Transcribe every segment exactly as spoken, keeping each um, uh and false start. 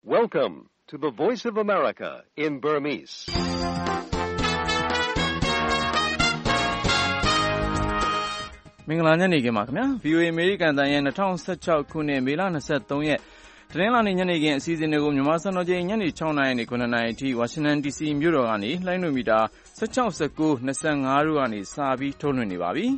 Welcome to the Voice of America in Burmese. ။မင်္ဂလာညနေခင်းပါခင်ဗျာ။ဗွီအိုအေ အမေရိကန်အသံရဲ့၂၀၁၆ခုနှစ်မေလ၂၃ရက်တနင်္လာနေ့ညနေခင်းအစီအစဉ်တွေကိုမြန်မာစံတော်ချိန်ညနေ၆နာရီနဲ့ခုနှစ်နာရီအထိဝါရှင်တန်ဒီစီမြို့တော်ကနေလှိုင်းလွှင့်မီတာ၁၆ ၁၉ ၂၅တို့ကနေစပြီးထုတ်လွှင့်နေပါပြီ။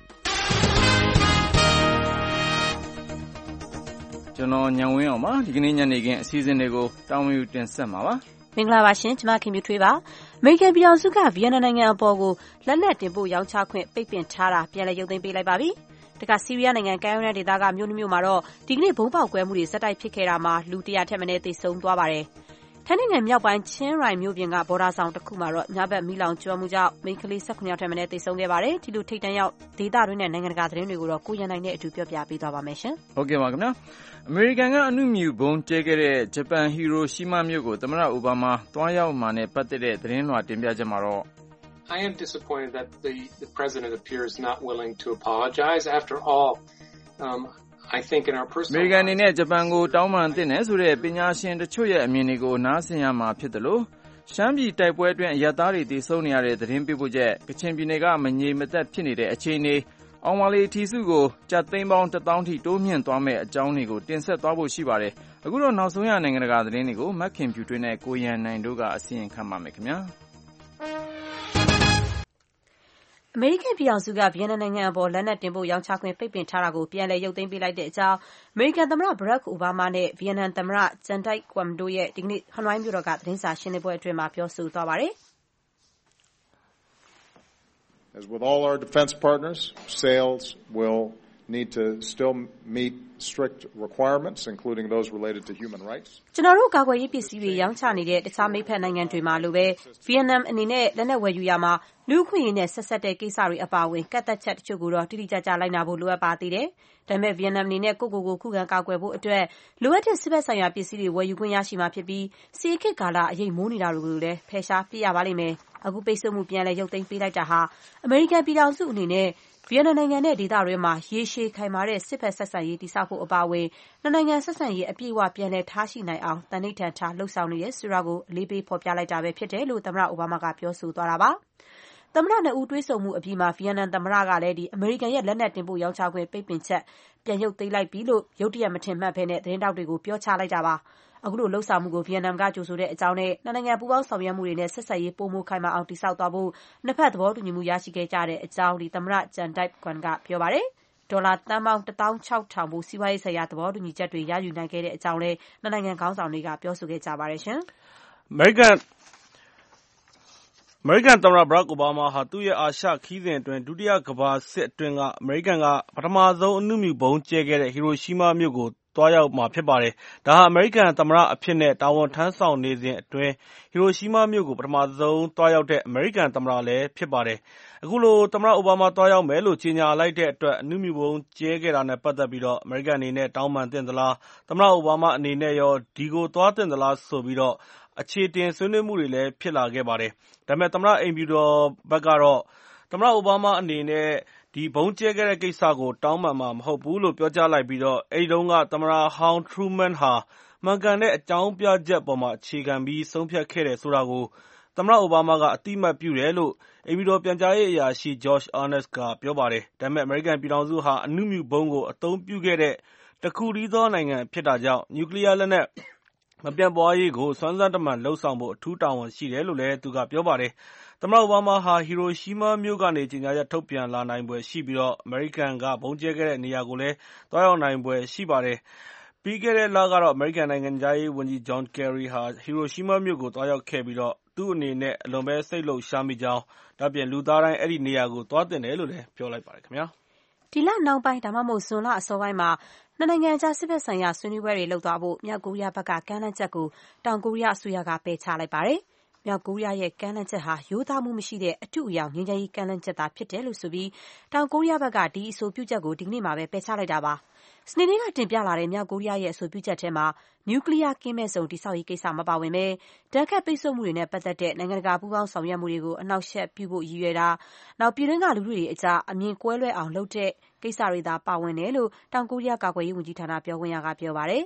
ကျွန်တော်ညံဝင်းအောင်ပါဒီကနေ့ညနေခင်းအစီအစဉ်တွေကိုတာဝန်ယူတင်ဆက်မှာပါမင်္ဂလာပါရှင်ကျွန်မခင်မြူထွေးပါအမေရိကန်ပြည်ထောင်စုကဗီယက်နမ်နိုင်ငံအပေါ်ကိုလက်နက်တင်ပို့ရောင်းချခွင့်ပိတ်ပင်ထားတာပြန်လည်ရုပ်သိမ်းပေးလိုက်ပါပြီတခါဆီးရီးယားနိုင်ငံကမ်းရိုးတန်းဒေသကမြို့နှမျိုးမှာတော့ဒီကနေ့ဘုံပေါက်ကွဲမှုတွေဆက်တိုက်ဖြစ်ခဲ့တာမှာလူတရာထက်မနည်းသေဆုံးသွားပါတယ်ထိုင်းနိုင်ငံမြောက်ပိုင်းချင်းရိုင်မြို့ပြင်ကဘော်ဒါဆောင်တစ်ခုမှာတော့ညဘက်မီးလောင်ကျွမ်းမှုကြောင့်မိန်းကလေး၁၉ယောက်ထက်မနည်းသေဆုံးခဲ့ပါတယ်ဒီလိုထိတ်တန့်ရောက်ဒေသတွင်းနဲ့နိုင်ငံတကာသတင်းတွေကိုတော့ကိုရန်နိုင်နဲ့အတူပြောပြပေးသွားပါမယ်ရှင်ဟုတ်ကဲ့ပါခင်ဗျာအမေရိကန်ကအနုမြူဘုံကျဲခဲ့တဲ့ဂျပန်ဟီရိုရှီးမားမြို့ကိုသမ္မတအိုဘားမားတွားရောက်မှာနဲ့ပတ်သက်တဲ့သတင်းလွှာတင်ပြချက်မှာတော့ I am disappointed that the the president appears not willing to apologize after all um I think in our personal အမေရိကန်အနေနဲ့ဂျပန်ကိုတောင်းပန်သင့်တယ်ဆိုတဲ့ပညာရှင်တချို့ရဲ့အမြင်တွေကိုနားဆင်ရမှာဖြစ်တယ်လို့ရှမ်းပြည်တိုက်ပွဲအတွင်းအရပ်သားတွေတည်ဆုံနေရတဲ့သတင်းပေးပို့ချက်ကချင်ပြည်နယ်ကမငြိမ်မသက်ဖြစ်နေတဲ့အခြေအနေအောင်မလေးထီစုကိုကြက်သိန်းပေါင်းတစ်သောင်းထိတိုးမြင့်သွားမဲ့အကြောင်းတွေကိုတင်ဆက်သွားဖို့ရှိပါတယ်အခုတော့နောက်ဆုံးရနိုင်ငံတကာသတင်းတွေကိုမက်ခင်ဖြူထွေးနဲ့ကိုရန်နိုင်တို့ကအစီရင်ခံပါမယ်ခင်ဗျာအမေရိကန်ပြည်ထောင်စုကဗီယက်နမ်နိုင်ငံအပေါ်လက်နက်တင်ပို့ရောင်းချခွင့်ပိတ်ပင်ထားတာကိုပြန်လည်ရုပ်သိမ်းပေးလိုက်တဲ့အကြောင်းအမေရိကန်သမ္မတဘရက်အိုဘားမားနဲ့ဗီယက်နမ်သမ္မတဂျန်တိုက်ကွမ်တို့ရဲ့ဒီကနေ့ဟနွိုင်းမြို့တော်ကသတင်းစာရှင်းလင်းပွဲအတွင်းမှာပြောဆိုသွားပါတယ် As with all our defense partners, sales will need to still meet strict requirements, including those related to human rights. ကျွန်တော်တို့ကာကွယ်ရေးပစ္စည်းတွေရောင်းချနေတဲ့တခြားမိတ်ဖက်နိုင်ငံတွေမှာလိုပဲဗီယက်နမ်အနေနဲ့လက်နက်ဝယ်ယူရမှာလူ့အခွင့်အရေးနဲ့ဆက်ဆက်တဲ့ကိစ္စတွေအပါအဝင်ကန့်သက်ချက်တချို့ကိုတော့တိတိကျကျလိုက်နာဖို့လိုအပ်ပါသေးတယ်။ဒါပေမဲ့ဗီယက်နမ်အနေနဲ့ကိုယ့်ကိုယ်ကိုခုခံကာကွယ်ဖို့အတွက်လိုအပ်တဲ့စစ်ဘက်ဆိုင်ရာပစ္စည်းတွေဝယ်ယူခွင့်ရရှိမှာဖြစ်ပြီးစီခေတ်ကာလအရေးမိုးနေတာတွေကိုလည်းဖယ်ရှားပြရပါလိမ့်မယ်။အခုပိတ်ဆို့မှုပြန်လဲရုပ်သိမ်းပေးလိုက်တာဟာအမေရိကန်ပြည်ထောင်စုအနေနဲ့ဗီယက်နမ်နိုင်ငံနဲ့ဒေသတွင်းမှာရေရှည်ခိုင်မာတဲ့စစ်ဘက်ဆက်ဆံရေးတည်ဆောက်ဖို့အပါအဝင်နှစ်နိုင်ငံဆက်ဆံရေးအပြည့်အဝပြန်လည်ထားရှိနိုင်အောင်တန်ဋိဌာန်ထားလှုပ်ဆောင်နေတယ်ဆိုတာကိုအလေးပေးဖော်ပြလိုက်တာပဲဖြစ်တယ်လို့သမ္မတအိုဘားမားကပြောဆိုသွားတာပါ။သမ္မတနှစ်ဦးတွေ့ဆုံမှုအပြီးမှာဗီယက်နမ်သမ္မတကလည်းဒီအမေရိကန်ရဲ့လက်နက်တင်ပို့ရောင်းချခွင့်ပိတ်ပင်ချက်ပြန်ရုပ်သိမ်းလိုက်ပြီလို့ရုတ်တရက်မထင်မှတ်ဘဲနဲ့သတင်းတောက်တွေကိုပြောချလိုက်တာပါ။အခုလိုလှုပ်ဆောင်မှုကိုဗီယက်နမ်ကကြိုဆိုတဲ့အကြောင်းနဲ့နှစ်နိုင်ငံပူးပေါင်းဆောင်ရွက်မှုတွေနဲ့ဆက်ဆက်ရေးပိုမိုခိုင်မာအောင်တည်ဆောက်သွားဖို့နှစ်ဖက်သဘောတူညီမှုရရှိခဲ့ကြတဲ့အကြောင်းဒီသမ္မတဂျန်တိုက်ကွမ်ကပြောပါတယ်။ဒေါ်လာတန်ပေါင်းတစ်သောင်းခြောက်ထောင်ဖို့စီးပွားရေးဆိုင်ရာသဘောတူညီချက်တွေရယူနိုင်ခဲ့တဲ့အကြောင်းလည်းနှစ်နိုင်ငံခေါင်းဆောင်တွေကပြောဆိုခဲ့ကြပါတယ်ရှင်။အမေရိကန်အမေရိကန်သမ္မတဘရက်အိုဘားမားဟာသူ့ရဲ့အာရှခရီးစဉ်အတွင်းဒုတိယကမ္ဘာစစ်အတွင်းကအမေရိကန်ကပထမဆုံးအနုမြူဘုံကျဲခဲ့တဲ့ဟီရိုရှီးမားမြို့ကိုသွားရောက်မှာဖြစ်ပါတယ်။ဒါဟာအမေရိကန်သမ္မတအဖြစ်နဲ့တာဝန်ထမ်းဆောင်နေစဉ်အတွင်းဟီရိုရှီးမားမြို့ကိုပထမဆုံးသွားရောက်တဲ့အမေရိကန်သမ္မတလည်းဖြစ်ပါတယ်။အခုလိုသမ္မတအိုဘားမားသွားရောက်မယ်လို့ကြေညာလိုက်တဲ့အတွက်အနုမြူဘုံကျဲခဲ့တာနဲ့ပတ်သက်ပြီးတော့အမေရိကန်အနေနဲ့တောင်းပန်သင့်သလားသမ္မတအိုဘားမားအနေနဲ့ရောဒီကိုသွားသင့်သလားဆိုပြီးတော့အခြေတင်ဆွေးနွေးမှုတွေလည်းဖြစ်လာခဲ့ပါတယ်။ဒါပေမဲ့သမ္မတအိမ်ဖြူတော်ဘက်ကတော့သမ္မတအိုဘားမားအနေနဲ့ဒီဘုံကျဲခဲ့တဲ့ကိစ္စကိုတောင်းပန်မှာမဟုတ်ဘူးလို့ပြောကြားလိုက်ပြီးတော့အဲဒီတုန်းကသမ္မတဟောင်းထရူးမန်ဟာမှန်ကန်တဲ့အကြောင်းပြချက်ပေါ်မှာအခြေခံပြီးဆုံးဖြတ်ခဲ့တယ်ဆိုတာကိုသမ္မတအိုဘားမားကအတိအမှတ်ပြုတယ်လို့အိမ်ဖြူတော်ပြန်ကြားရေးအရာရှိ Josh Earnest ကပြောပါတယ်။ဒါပေမဲ့အမေရိကန်ပြည်ထောင်စုဟာအနုမြူဘုံကိုအသုံးပြုခဲ့တဲ့တခုတည်းသောနိုင်ငံဖြစ်တာကြောင့်နျူကလီးယားလက်နက်မပြန့်ပွားရေးကိုစွမ်းစွမ်းတမန်လှုပ်ဆောင်ဖို့အထူးတာဝန်ရှိတယ်လို့လည်းသူကပြောပါတယ်။သမ္မတအိုဘားမားဟာဟီရိုရှီးမားမြို့ကနေကြေညာချက်ထုတ်ပြန်လာနိုင်ဖွယ်ရှိပြီးတော့အမေရိကန်ကဘုံကျဲခဲ့တဲ့နေရာကိုလည်းသွားရောက်နိုင်ဖွယ်ရှိပါတယ်။ပြီးခဲ့တဲ့လကတော့အမေရိကန်နိုင်ငံခြားရေးဝန်ကြီးဂျွန်ကယ်ရီဟာဟီရိုရှီးမားမြို့ကိုသွားရောက်ခဲ့ပြီးတော့သူ့အနေနဲ့အလွန်ပဲစိတ်လှုပ်ရှားမိကြောင်းဒါ့အပြင်လူသားတိုင်းအဲ့ဒီနေရာကိုသွားသင့်တယ်လို့လည်းပြောလိုက်ပါတယ်ခင်ဗျာ။ဒီလနောက်ပိုင်းဒါမှမဟုတ်ဇွန်လအစောပိုင်းမှာနှစ်နိုင်ငံကြားစစ်ဘက်ဆိုင်ရာဆွေးနွေးပွဲတွေလုပ်သွားဖို့မြောက်ကိုရီးယားဘက်ကကမ်းလှမ်းချက်ကိုတောင်ကိုရီးယားအစိုးရကပယ်ချလိုက်ပါတယ်။မြောက်ကိုရီးယားရဲ့ကမ်းလှမ်းချက်ဟာရိုးသားမှုမရှိတဲ့အတုအယောင်ငြိမ်းချမ်းရေးကမ်းလှမ်းချက်သာဖြစ်တယ်လို့ဆိုပြီးတောင်ကိုရီးယားဘက်ကဒီအဆိုပြုချက်ကိုဒီကနေ့မှာပဲပယ်ချလိုက်တာပါ။စနေနေ့ကတင်ပြလာတဲ့မြောက်ကိုရီးယားရဲ့အဆိုပြုချက်ထဲမှာနျူကလီးယားကင်းမဲ့စုံတည်ဆောက်ရေးကိစ္စမပါဝင်ပဲဓာတ်ခတ်ပိတ်ဆို့မှုတွေနဲ့ပတ်သက်တဲ့နိုင်ငံတကာပူးပေါင်းဆောင်ရွက်မှုတွေကိုအနှောက်အယှက်ပြုဖို့ရည်ရွယ်တာနောက်ပြည်တွင်းကလူထုတွေအကြားအမြင်ကွဲလွဲအောင်လုပ်တဲ့ကိစ္စတွေသာပါဝင်တယ်လို့တောင်ကိုရီးယားကာကွယ်ရေးဝန်ကြီးဌာနပြောခွင့်ရကပြောပါတယ်။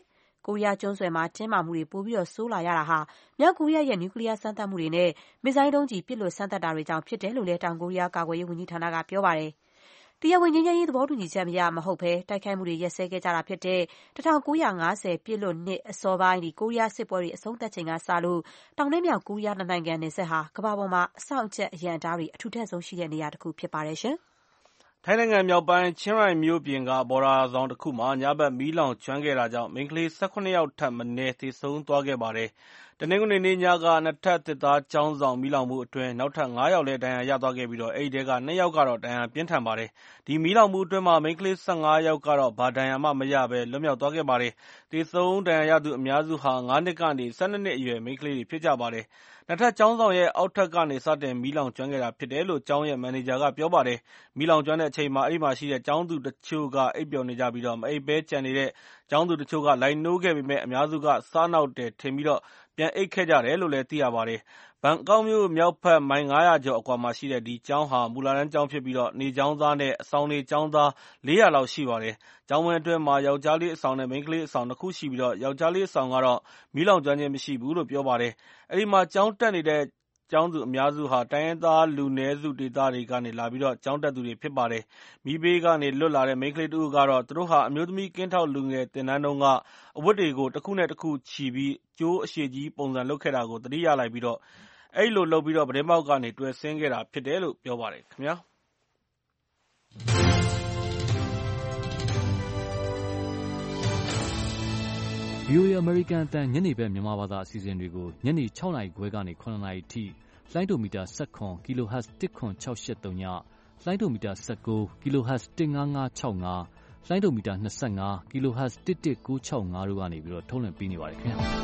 ကိုရီးယားကျွန်းဆွယ်မှာတင်းမာမှုတွေပိုပြီးဆိုးလာရတာဟာမြောက်ကိုရီးယားရဲ့နျူကလ িয়ার စမ်းသပ်မှုတွေနဲ့မစ်ဇိုင်းဒုံးကျည်ပစ်လွှတ်စမ်းသပ်တာတွေကြောင့်ဖြစ်တယ်လို့လည်းတောင်ကိုရီးယားကာကွယ်ရေးဝန်ကြီးဌာနကပြောပါတယ်။တရားဝင်ငြိမ်းချမ်းရေးသဘောတူညီချက်မရမဟုတ်ဘဲတိုက်ခိုက်မှုတွေရပ်စဲခဲ့ကြတာဖြစ်တဲ့၁၉၅၀ပြည့်လွတ်နှစ်အစောပိုင်းကိုရီးယားစစ်ပွဲတွေအဆုံးသတ်ချိန်ကစလို့တောင်နဲ့မြောက်ကိုရီးယားနှစ်နိုင်ငံနယ်စပ်ဟာကမ္ဘာပေါ်မှာအဆောက်အအုံအရန်အတားတွေအထူထပ်ဆုံးရှိတဲ့နေရာတစ်ခုဖြစ်ပါတယ်ရှင်။ထိုင်းနိုင်ငံမြောက်ပိုင်းချင်းရိုင်မြို့ပြင်ကဘော်ဒါဆောင်တစ်ခုမှာညဘက်မီးလောင်ကျွမ်းခဲ့တာကြောင့်မိန်းကလေး၁၇ယောက်ထက်မနည်းသေဆုံးသွားခဲ့ပါတယ်။တနင်္ဂနွေနေ့ညကနှစ်ထပ်သစ်သားကျောင်းဆောင်မီးလောင်မှုအတွင်းနောက်ထပ်ငါးယောက်လည်းဒဏ်ရာရသွားခဲ့ပြီးအဲဒီထဲကနှစ်ယောက်ကတော့ဒဏ်ရာပြင်းထန်ပါတယ်။ဒီမီးလောင်မှုအတွင်းမှာမိန်းကလေး၁၅ယောက်ကတော့ဘာဒဏ်ရာမှမရဘဲလွတ်မြောက်သွားခဲ့ပါတယ်။သေဆုံးဒဏ်ရာရသူအများစုဟာငါးနှစ်ကနေ၁၂နှစ်အရွယ်မိန်းကလေးတွေဖြစ်ကြပါတယ်။နှစ်ထပ်ကျောင်းဆောင်ရဲ့အောက်ထပ်ကနေစတင်မီးလောင်ကျွမ်းခဲ့တာဖြစ်တယ်လို့ကျောင်းရဲ့မန်နေဂျာကပြောပါတယ်။မီးလောင်ကျွမ်းတဲ့အချိန်မှာအဲဒီမှာရှိတဲ့ကျောင်းသူတချို့ကအိပ်ပျော်နေကြပြီးမအိပ်ဘဲကျန်နေတဲ့ကျောင်းသူတချို့ကလိုက်နိုးခဲ့ပေမယ့်အများစုကစားနောက်တယ်ထင်ပြီးပြန်အိပ်ခဲ့ကြတယ်လို့လည်းသိရပါတယ်။ဘန်ကောက်မြို့မြောက်ဘက်မိုင်ငါးရာကျော်အကွာမှာရှိတဲ့ဒီကျောင်းဟာမူလတန်းကျောင်းဖြစ်ပြီးနေကျောင်းသားနဲ့အဆောင်နေကျောင်းသားလေးရာလောက်ရှိပါတယ်။ကျောင်းဝင်းအတွင်းမှာယောက်ျားလေးအဆောင်နဲ့မိန်းကလေးအဆောင်နှစ်ခုရှိပြီးယောက်ျားလေးအဆောင်ကတော့မီးလောင်ကျွမ်းခြင်းမရှိဘူးလို့ပြောပါတယ်။အဲဒီမှာကျောင်းတက်နေတဲ့ကျောင်းသူအများစုဟာတိုင်းရင်းသားလူနည်းစုဒေသတွေကနေလာပြီးကျောင်းတက်သူတွေဖြစ်ပါတယ်။မီးဘေးကနေလွတ်လာတဲ့မိန်းကလေးတဦးကတော့သူတို့ဟာအမျိုးသမီးကင်းထောက်လူငယ်သင်တန်းတုန်းကအဝတ်တွေကိုတစ်ခုနဲ့တစ်ခုချီပြီးကြိုးအရှည်ကြီးပုံစံလုပ်ခဲ့တာကိုသတိရလိုက်ပြီးအဲဒီလိုလုပ်ပြီးပြတင်းပေါက်ကနေတွယ်ဆင်းခဲ့တာဖြစ်တယ်လို့ပြောပါတယ်ခင်ဗျာ။ဗွီအိုအေ American အသံညနေဘက်မြန်မာဘာသာအစီအစဉ်တွေကိုညနေ၆နာရီခွဲကနေ၇နာရီထိလိုင်းဒိုမီတာ၁၇ kHz တစ်ခွန်၆၈၃ညလိုင်းဒိုမီတာ၁၉ kHz တစ်ငါးငါး၆၅လိုင်းဒိုမီတာ၂၅ kHz တစ်တစ်၉၆၅တို့ကနေပြီးတော့ထုတ်လွှင့်ပေးနေပါတယ်ခင်ဗျာ။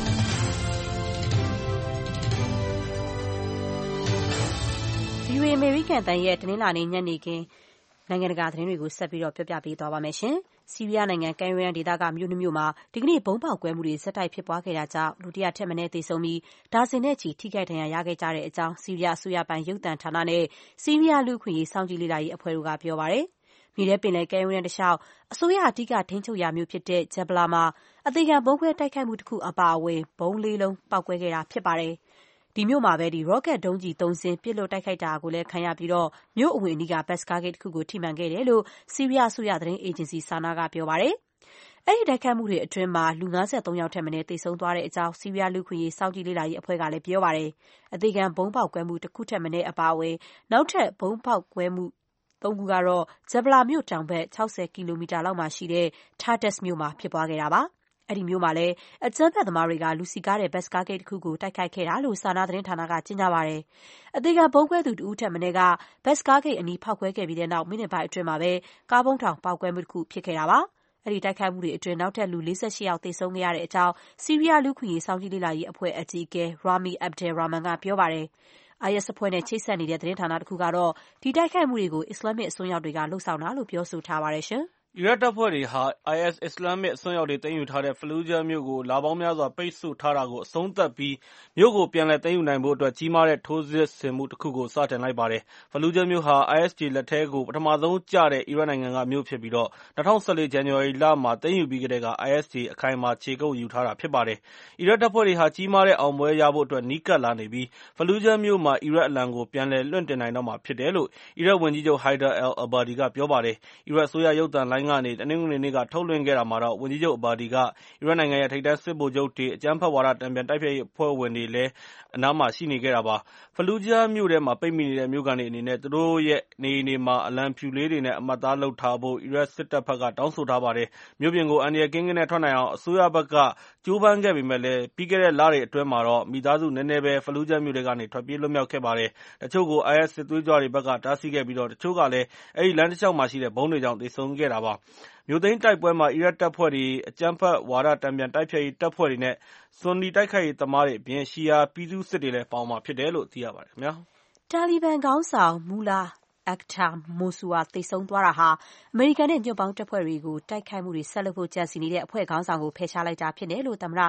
ဗွီအိုအေ American အသံရဲ့တနင်္လာနေ့ညနေခင်းနိုင်ငံတကာသတင်းတွေကိုဆက်ပြီးတော့ပြောပြပေးသွားပါမယ်ရှင်။ဆီးရီးယားနိုင်ငံကမ်းရိုးတန်းဒေသကမြို့နှမျိုးမှာဒီကနေ့ဘုံပေါက်ကွဲမှုတွေဆက်တိုက်ဖြစ်ပွားခဲ့တာကြောင့်လူတစ်ရာထက်မနည်းသေဆုံးပြီးဒါဇင်နဲ့ချီထိခိုက်ဒဏ်ရာရခဲ့ကြတဲ့အကြောင်းဆီးရီးယားအစိုးရပိုင်ရုပ်သံဌာနနဲ့ဆီးရီးယားလူ့အခွင့်အရေးစောင့်ကြည့်လေ့လာရေးအဖွဲ့တို့ကပြောပါတယ်။မြေထဲပင်လယ်ကမ်းရိုးတန်းတစ်လျှောက်အစိုးရအဓိကထိန်းချုပ်ရာမြို့ဖြစ်တဲ့ဂျက်ဘလာမှာအသေခံဗုံးခွဲတိုက်ခိုက်မှုတစ်ခုအပါအဝင်ဗုံးလေးလုံးပေါက်ကွဲခဲ့တာဖြစ်ပါတယ်။ဒီမြို့မှာပဲဒီ rocket ဒုံးကျည်သုံးစင်းပစ်လွှတ်တိုက်ခိုက်တာကိုလည်းခံရပြီးမြို့အဝင်အနီးကဘတ်စ်ကားဂိတ်တစ်ခုကိုထိမှန်ခဲ့တယ်လို့ဆီးရီးယားအစိုးရသတင်းအေဂျင်စီ SANA ကပြောပါတယ်။အဲဒီတိုက်ခိုက်မှုတွေအတွင်းမှာလူ၅၃ယောက်ထက်မနည်းသေဆုံးသွားတဲ့အကြောင်းဆီးရီးယားလူ့အခွင့်အရေးစောင့်ကြည့်လေ့လာရေးအဖွဲ့ကလည်းပြောပါတယ်။အသေခံဗုံးပေါက်ကွဲမှုတစ်ခုထက်မနည်းအပါအဝင်နောက်ထပ်ဗုံးပေါက်ကွဲမှုသုံးခုကတော့ဂျက်ဘလာမြို့တောင်ဘက်၆၀ကီလိုမီတာလောက်မှာရှိတဲ့ Tartus မြို့မှာဖြစ်ပွားခဲ့တာပါ။အဲဒီမြို့မှာလည်းအကြမ်းဖက်သမားတွေကလူစည်ကားတဲ့ဘတ်စ်ကားဂိတ်တစ်ခုကိုတိုက်ခိုက်ခဲ့တာလို့ SANA သတင်းဌာနကကြေညာပါတယ်။အသေခံဗုံးခွဲသူတဦးထက်မနည်းကဘတ်စ်ကားဂိတ်အနီးဖောက်ခွဲခဲ့ပြီးတဲ့နောက်မိနစ်ပိုင်းအတွင်းမှာပဲကားဗုံးထောင်ပေါက်ကွဲမှုတစ်ခုဖြစ်ခဲ့တာပါ။အဲဒီတိုက်ခိုက်မှုတွေအတွင်းနောက်ထပ်လူ၄၈ယောက်သေဆုံးခဲ့ရတဲ့အကြောင်းဆီးရီးယားလူ့အခွင့်အရေးစောင့်ကြည့်လေ့လာရေးအဖွဲ့အကြီးအကဲ Rami Abdel Rahman ကပြောပါတယ်။အိုင်အက်စ် အဖွဲ့နဲ့ချိတ်ဆက်နေတဲ့သတင်းဌာနတစ်ခုကတော့ဒီတိုက်ခိုက်မှုတွေကိုအစ္စလာမစ်အစွန်းရောက်တွေကလုပ်ဆောင်တာလို့ပြောဆိုထားပါတယ်ရှင်။အီရတ်တပ်ဖွဲ့တွေဟာ အိုင်အက်စ် အစ္စလာမ်မစ်အစွန်းရောက်တွေသိမ်းယူထားတဲ့ Fallujah မြို့ကိုလပေါင်းများစွာပိတ်ဆို့ထားတာကိုအဆုံးသတ်ပြီးမြို့ကိုပြန်လည်သိမ်းယူနိုင်ဖို့အတွက်ကြီးမားတဲ့ထိုးစစ်ဆင်မှုတစ်ခုကိုစတင်လိုက်ပါတယ်။ Fallujah မြို့ဟာ အိုင်အက်စ် တွေလက်ထဲကိုပထမဆုံးကျတဲ့အီရတ်နိုင်ငံကမြို့ဖြစ်ပြီး၂၀၁၄ ဇန်နဝါရီလမှာသိမ်းယူပြီးကတည်းက အိုင်အက်စ် တွေအခိုင်အမာခြေကုပ်ယူထားတာဖြစ်ပါတယ်။အီရတ်တပ်ဖွဲ့တွေဟာကြီးမားတဲ့အောင်ပွဲရဖို့အတွက်နီးကပ်လာနေပြီး Fallujah မြို့မှာအီရတ်အလံကိုပြန်လည်လွှင့်တင်နိုင်တော့မှာဖြစ်တယ်လို့အီရတ်ဝန်ကြီးချုပ် Haider al-Abadi ကပြောပါတယ်။အီရတ်အစိုးရရုပ်သံလိုင်းကနေတနင်္ဂနွေနေ့ကထုတ်လွှင့်ခဲ့တာမှာတော့ဝန်ကြီးချုပ် Abadi ကအီရတ်နိုင်ငံရဲ့ထိပ်တန်းစစ်ဗိုလ်ချုပ်တွေ၊အကြမ်းဖက်ဝါဒတန်ပြန်တိုက်ဖျက်ရေးအဖွဲ့ဝင်တွေလည်းအနားမှာရှိနေခဲ့တာပါ။ Fallujah မြို့ထဲမှာပိတ်မိနေတဲ့မြို့ခံတွေအနေနဲ့သူတို့ရဲ့နေအိမ်တွေမှာအလံဖြူလေးတွေနဲ့အမှတ်အသားလုပ်ထားဖို့အီရတ်စစ်တပ်ဘက်ကတောင်းဆိုထားပါတယ်။မြို့ပြင်ကိုအန္တရာယ်ကင်းကင်းနဲ့ထွက်နိုင်အောင်အစိုးရဘက်ကကြိုးပမ်းခဲ့ပေမယ့်လည်းပြီးခဲ့တဲ့လတွေအတွင်းမှာတော့မိသားစုနည်းနည်းပဲ Fallujah မြို့ထဲကနေထွက်ပြေးလွတ်မြောက်ခဲ့ပါတယ်။တချို့ကို အိုင်အက်စ် စစ်သွေးကြွတွေဘက်ကတားဆီးခဲ့ပြီးတချို့ကလည်းအဲဒီလမ်းတလျှောက်မှာရှိတဲ့ဗုံးတွေကြောင့်သေဆုံးခဲ့တာပါ။မြို့သိမ်းတိုက်ပွဲမှာအီရတ်တပ်ဖွဲ့တွေ၊အကြမ်းဖက်ဝါဒတန်ပြန်တိုက်ဖျက်ရေးတပ်ဖွဲ့တွေနဲ့ဆွန်နီတိုက်ခိုက်ရေးသမားတွေအပြင်ရှီယာပြည်သူ့စစ်တွေလည်းပါဝင်မှာဖြစ်တယ်လို့သိရပါတယ်ခင်ဗျာ။တာလီဘန်ခေါင်းဆောင်မူလာAkhtar Mosuwa သေဆုံးသွားတာဟာအမေရိကန်နဲ့ညွန့်ပေါင်းတပ်ဖွဲ့တွေကိုတိုက်ခိုက်မှုတွေဆက်လုပ်ဖို့ကြံစည်နေတဲ့အဖွဲ့ခေါင်းဆောင်ကိုဖယ်ရှားလိုက်တာဖြစ်တယ်လို့သမ္မတ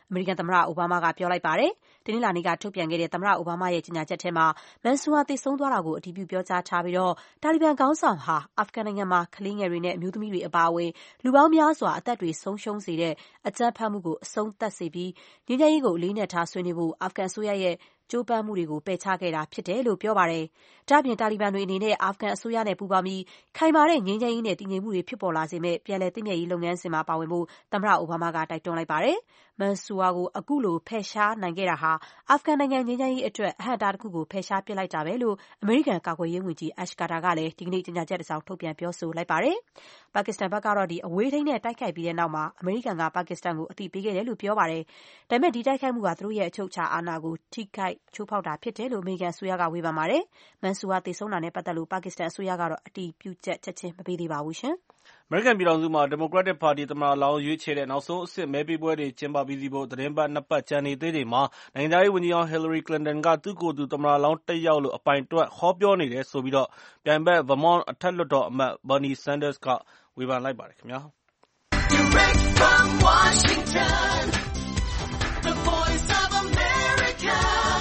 အမေရိကန်သမ္မတအိုဘားမားကပြောလိုက်ပါတယ်။တနင်္လာနေ့ကထုတ်ပြန်ခဲ့တဲ့သမ္မတအိုဘားမားရဲ့ကြေညာချက်ထဲမှာမန်ဆူဟာသေဆုံးသွားတာကိုအတည်ပြုပြောကြားထားပြီးတော့တာလီဘန်ခေါင်းဆောင်ဟာအာဖဂန်နိုင်ငံမှာကလေးငယ်တွေနဲ့အမျိုးသမီးတွေအပါအဝင်လူပေါင်းများစွာအသက်တွေဆုံးရှုံးစေတဲ့အကြမ်းဖက်မှုကိုအဆုံးသတ်စေပြီးငြိမ်းချမ်းရေးကိုအလေးနက်ထားဆွေးနွေးဖို့အာဖဂန်အစိုးရရဲ့ကြိုးပမ်းမှုတွေကိုပယ်ချခဲ့တာဖြစ်တယ်လို့ပြောပါတယ်။ဒါ့အပြင်တာလီဘန်တွေအနေနဲ့အာဖဂန်အစိုးရနဲ့ပူးပေါင်းပြီးခိုင်မာတဲ့ငြိမ်းချမ်းရေးနဲ့တည်ငြိမ်မှုတွေဖြစ်ပေါ်လာစေမယ့်ပြန်လည်သင့်မြတ်ရေးလုပ်ငန်းစဉ်မှာပါဝင်ဖို့သမ္မတအိုဘားမားကတိုက်တွန်းလိုက်ပါတယ်။မန်ဆူဟာကိုအခုလိုဖယ်ရှားနိုင်ခဲ့တာဟာအာဖဂန်နိုင်ငံငြိမ်းချမ်းရေးအတွက်အဟန့်အတားတစ်ခုကိုဖယ်ရှားပစ်လိုက်တာပဲလို့အမေရိကန်ကာကွယ်ရေးဝန်ကြီး Ash Carter ကလည်းဒီကနေ့ကြေညာချက်တစ်စောင်ထုတ်ပြန်ပြောဆိုလိုက်ပါတယ်။ပါကစ္စတန်ဘက်ကတော့ဒီအဝေးထိန်းနဲ့တိုက်ခိုက်ပြီးတဲ့နောက်မှာအမေရိကန်ကပါကစ္စတန်ကိုအသိပေးခဲ့တယ်လို့ပြောပါတယ်။ဒါပေမဲ့ဒီတိုက်ခိုက်မှုကသူတို့ရဲ့အချုပ်အခြာအာဏာကိုထိခိုက်ချိုးဖောက်တာဖြစ်တယ်လို့အမေရိကန်အစိုးရကဝေဖန်ပါတယ်။မန်ဆူဟာသေဆုံးတာနဲ့ပတ်သက်လို့ပါကစ္စတန်အစိုးရကတော့အတည်ပြုချက်ချက်ချင်းမပေးသေးပါဘူးရှင်။အမေရိကန်ပြည်ထောင်စုမှာဒီမိုကရက်တစ်ပါတီသမ္မတလောင်းရွေးချယ်တဲ့နောက်ဆုံးအဆင့်မဲပေးပွဲတွေကျင်းပပြီးစီးဖို့သတင်းပတ်နှစ်ပတ်ကျန်နေသေးချိန်မှာနိုင်ငံခြားရေးဝန်ကြီးဟောင်းဟီလရီကလင်တန်ကသူ့ကိုယ်သူသမ္မတလောင်းတက်ရောက်လို့အပိုင်အတွက်ဟောပြောနေတယ်ဆိုပြီးတော့ပြိုင်ဘက် Vermont အထက်လွှတ်တော်အမတ် Bernie Sanders ကဝေဖန်လိုက်ပါတယ်ခင်ဗျာ။ Direct from Washington, the voice of America,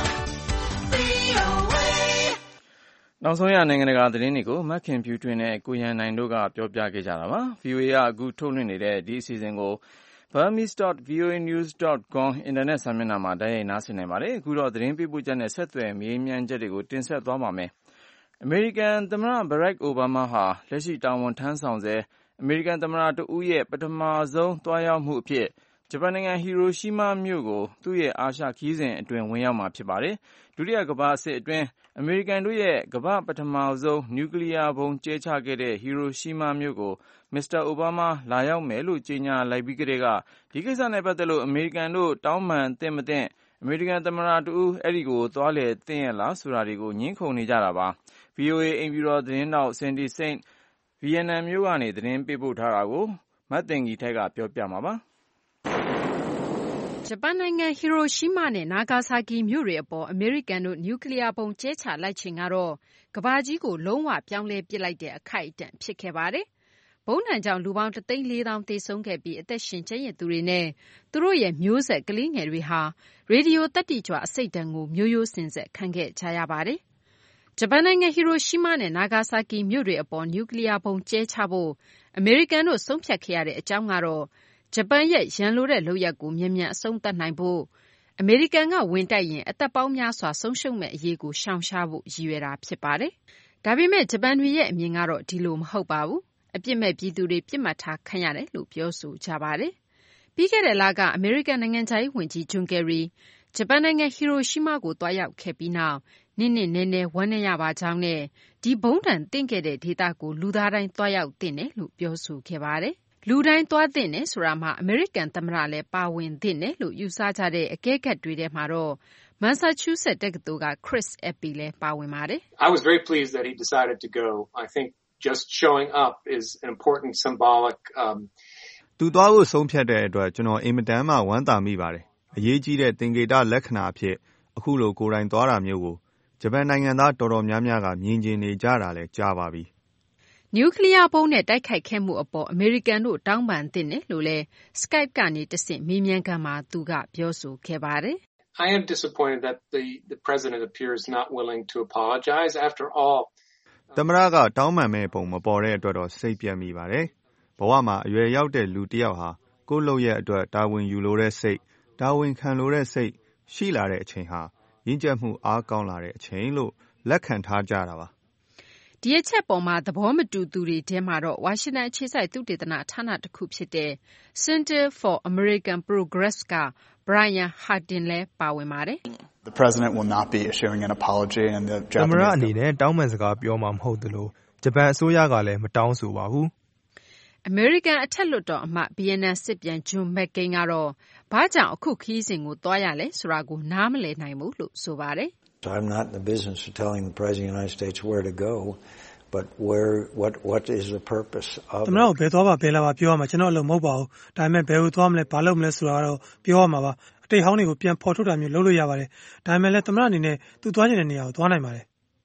နောက်ဆုံးရနိုင်ငံတကာသတင်းတွေကိုမခင်ဖြူထွေးနဲ့ကိုရန်နိုင်တို့ကပြောပြခဲ့ကြတာပါ။ ဗွီအိုအေကအခုထုတ်လွှင့်နေတဲ့ဒီအစီအစဉ်ကို burmese dot v o a news dot com အင်တာနက်စာမျက်နှာမှာတိုက်ရိုက်နားဆင်နိုင်ပါတယ်။အခုတော့သတင်းပေးပို့ချက်နဲ့ဆက်သွယ်မေးမြန်းချက်တွေကိုတင်ဆက်သွားပါမယ်။အမေရိကန်သမ္မတ Barack Obama ဟာလက်ရှိတာဝန်ထမ်းဆောင်ဆဲအမေရိကန်သမ္မတတဦးရဲ့ပထမဆုံးသွားရောက်မှုအဖြစ်ဂျပန်နိုင်ငံဟီရိုရှီးမားမြို့ကိုသူ့ရဲ့အာရှခရီးစဉ်အတွင်းဝင်ရောက်မှာဖြစ်ပါတယ်။ဒုတိယကမ္ဘာစစ်အတွင်းအမေရိကန်တို့ရဲ့ကမ္ဘာပထမဆုံးနျူကလ িয়ার ဘုံကျဲချခဲ့တဲ့ဟီရိုရှီးမားမြို့ကိုမစ္စတာအိုဘားမားလာရောက်မယ်လို့ကြေညာလိုက်ပြီးကတည်းကဒီကိစ္စနဲ့ပတ်သက်လို့အမေရိကန်တို့တောင်းပန်သင့်မသင့်အမေရိကန်သမ္မတတူအဲ့ဒီကိုသွားလေသင့်ရလားဆိုတာတွေကိုညှင်းခုန်နေကြတာပါ။ ဗွီအိုအေအိမ်ဖြူတော်သတင်းတောက်စင်ဒီစိန့်ဗီယက်နမ်မြို့ကနေသတင်းပေးပို့ထားတာကိုမတ်တင်ကြီးထက်ကပြောပြမှာပါ။ဂျပန်နိုင်ငံဟီရိုရှီးမားနဲ့နာဂါဆာကီမြို့တွေအပေါ်အမေရိကန်တို့နျူကလ িয়ার ဘုံကျဲချလိုက်ချိန်ကတော့ကမ္ဘာကြီးကိုလုံးဝပြောင်းလဲပစ်လိုက်တဲ့အခိုက်အတန့်ဖြစ်ခဲ့ပါတယ်။ဘုံဒဏ်ကြောင့်လူပေါင်းတစ်သိန်းလေးသောင်းသေဆုံးခဲ့ပြီးအသက်ရှင်ကျန်ရစ်သူတွေနဲ့သူတို့ရဲ့မျိုးဆက်ကလေးငယ်တွေဟာရေဒီယိုသတ္တိကြွအဆိပ်ဒဏ်ကိုမျိုးရိုးစင်ဆက်ခံခဲ့ကြရပါတယ်။ဂျပန်နိုင်ငံဟီရိုရှီးမားနဲ့နာဂါဆာကီမြို့တွေအပေါ်နျူကလ িয়ার ဘုံကျဲချဖို့အမေရိကန်တို့ဆုံးဖြတ်ခဲ့ရတဲ့အကြောင်းကတော့ဂျပန်ရဲ့ရန်လိုတဲ့လုပ်ရပ်ကိုမြန်မြန်အဆုံးသတ်နိုင်ဖို့အမေရိကန်ကဝင်တိုက်ရင်အသက်ပေါင်းများစွာဆုံးရှုံးမဲ့အရေးကိုရှောင်ရှားဖို့ရည်ရွယ်တာဖြစ်ပါတယ်။ဒါပေမဲ့ဂျပန်တွေရဲ့အမြင်ကတော့ဒီလိုမဟုတ်ပါဘူး။အပြစ်မဲ့ပြည်သူတွေပြစ်မှတ်ထားခံရတယ်လို့ပြောဆိုကြပါတယ်။ပြီးခဲ့တဲ့လကအမေရိကန်နိုင်ငံခြားရေးဝန်ကြီးဂျွန်ကယ်ရီဂျပန်နိုင်ငံဟီရိုရှီးမားကိုသွားရောက်ခဲ့ပြီးနောက်နစ်နစ်နဲနဲဝမ်းနည်းရပါကြောင်းနဲ့ဒီဘုံဒဏ်သင့်ခဲ့တဲ့ဒေသကိုလူသားတိုင်းသွားရောက်သင့်တယ်လို့ပြောဆိုခဲ့ပါတယ်။လူတိုင်းသွားသင့်တယ်ဆိုတာမှာအမေရိကန်သမ္မတလည်းပါဝင်သင့်တယ်လို့ယူဆကြတဲ့အကဲခတ်တွေထဲမှာတော့မန်ဆာချူးဆက်တက္ကသိုလ်က Chris Eppi လည်းပါဝင်ပါတယ်။ I was very pleased that he decided to go. I think just showing up is an important symbolic um သူသွားဖို့ဆုံးဖြတ်တဲ့အတွက်ကျွန်တော်အင်မတန်မှဝမ်းသာမိပါတယ်။အရေးကြီးတဲ့သင်္ကေတလက္ခဏာအဖြစ်အခုလိုကိုယ်တိုင်သွားတာမျိုးကိုဂျပန်နိုင်ငံသားတော်တော်များများကမြင်ကျင်နေကြတာလဲကြားပါပြီ။နျူကလ িয়ার ဘုံနဲ့တိုက်ခိုက်ခဲ့မှုအပေါ်အမေရိကန်တို့တောင်းပန်သင့်တယ်လို့လည်း Skype ကနေတဆင့်မေးမြန်းခန်းမှာသူကပြောဆိုခဲ့ပါတယ်။ I am disappointed that the the president appears not willing to apologize after all. သမ္မတကတောင်းပန်မဲ့ပုံမပေါ်တဲ့အတွက်တော့စိတ်ပြတ်မိပါတယ်။ဘဝမှာအရွယ်ရောက်တဲ့လူတစ်ယောက်ဟာကိုယ့်လုပ်ရဲ့အတွက်တာဝန်ယူလိုတဲ့စိတ်တာဝန်ခံလိုတဲ့စိတ်ရှိလာတဲ့အချိန်ဟာရင့်ကျက်မှုအားကောင်းလာတဲ့အချိန်လို့လက်ခံထားကြတာပါ။ဒီအချက်ပေါ်မှာသဘောမတူသူတွေထဲမှာတော့ဝါရှင်တန်အခြေစိုက်သုတေသနဌာနတစ်ခုဖြစ်တဲ့ Center for American Progress က Brian Hardin လည်းပါဝင်ပါတယ်။ The president will not be issuing an apology and the Japanese သမ္မတအနေနဲ့တောင်းပန်စကားပြောမှာမဟုတ်သလိုဂျပန်အစိုးရကလည်းမတောင်းဆိုပါဘူး။အမေရိကန်အထက်လွှတ်တော်အမတ်ဗီယက်နမ်စစ်ပြန်ဂျွန်မက်ကိန်းကတော့ဘာကြောင့်အခုခရီးစဉ်ကိုသွားရလဲဆိုတာကိုနားမလည်နိုင်ဘူးလို့ဆိုပါတယ်။ I'm not in the business of telling the president of the United States where to go, but where what what is the purpose of သမ္မတကိုဘယ်သွားပါဘယ်လာပါပြောရမှာကျွန်တော်အလုပ်မဟုတ်ပါဘူး။ဒါပေမဲ့ဘယ်ကိုသွားမလဲဘာလုပ်မလဲဆိုတာကတော့ပြောရမှာပါ။အတိတ်ဟောင်းတွေကိုပြန်ဖော်ထုတ်တာမျိုးလုပ်လို့ရပါတယ်။ဒါပေမဲ့လည်းသမ္မတအနေနဲ့သူသွားချင်တဲ့နေရာကိုသွားနိုင်ပါတယ်။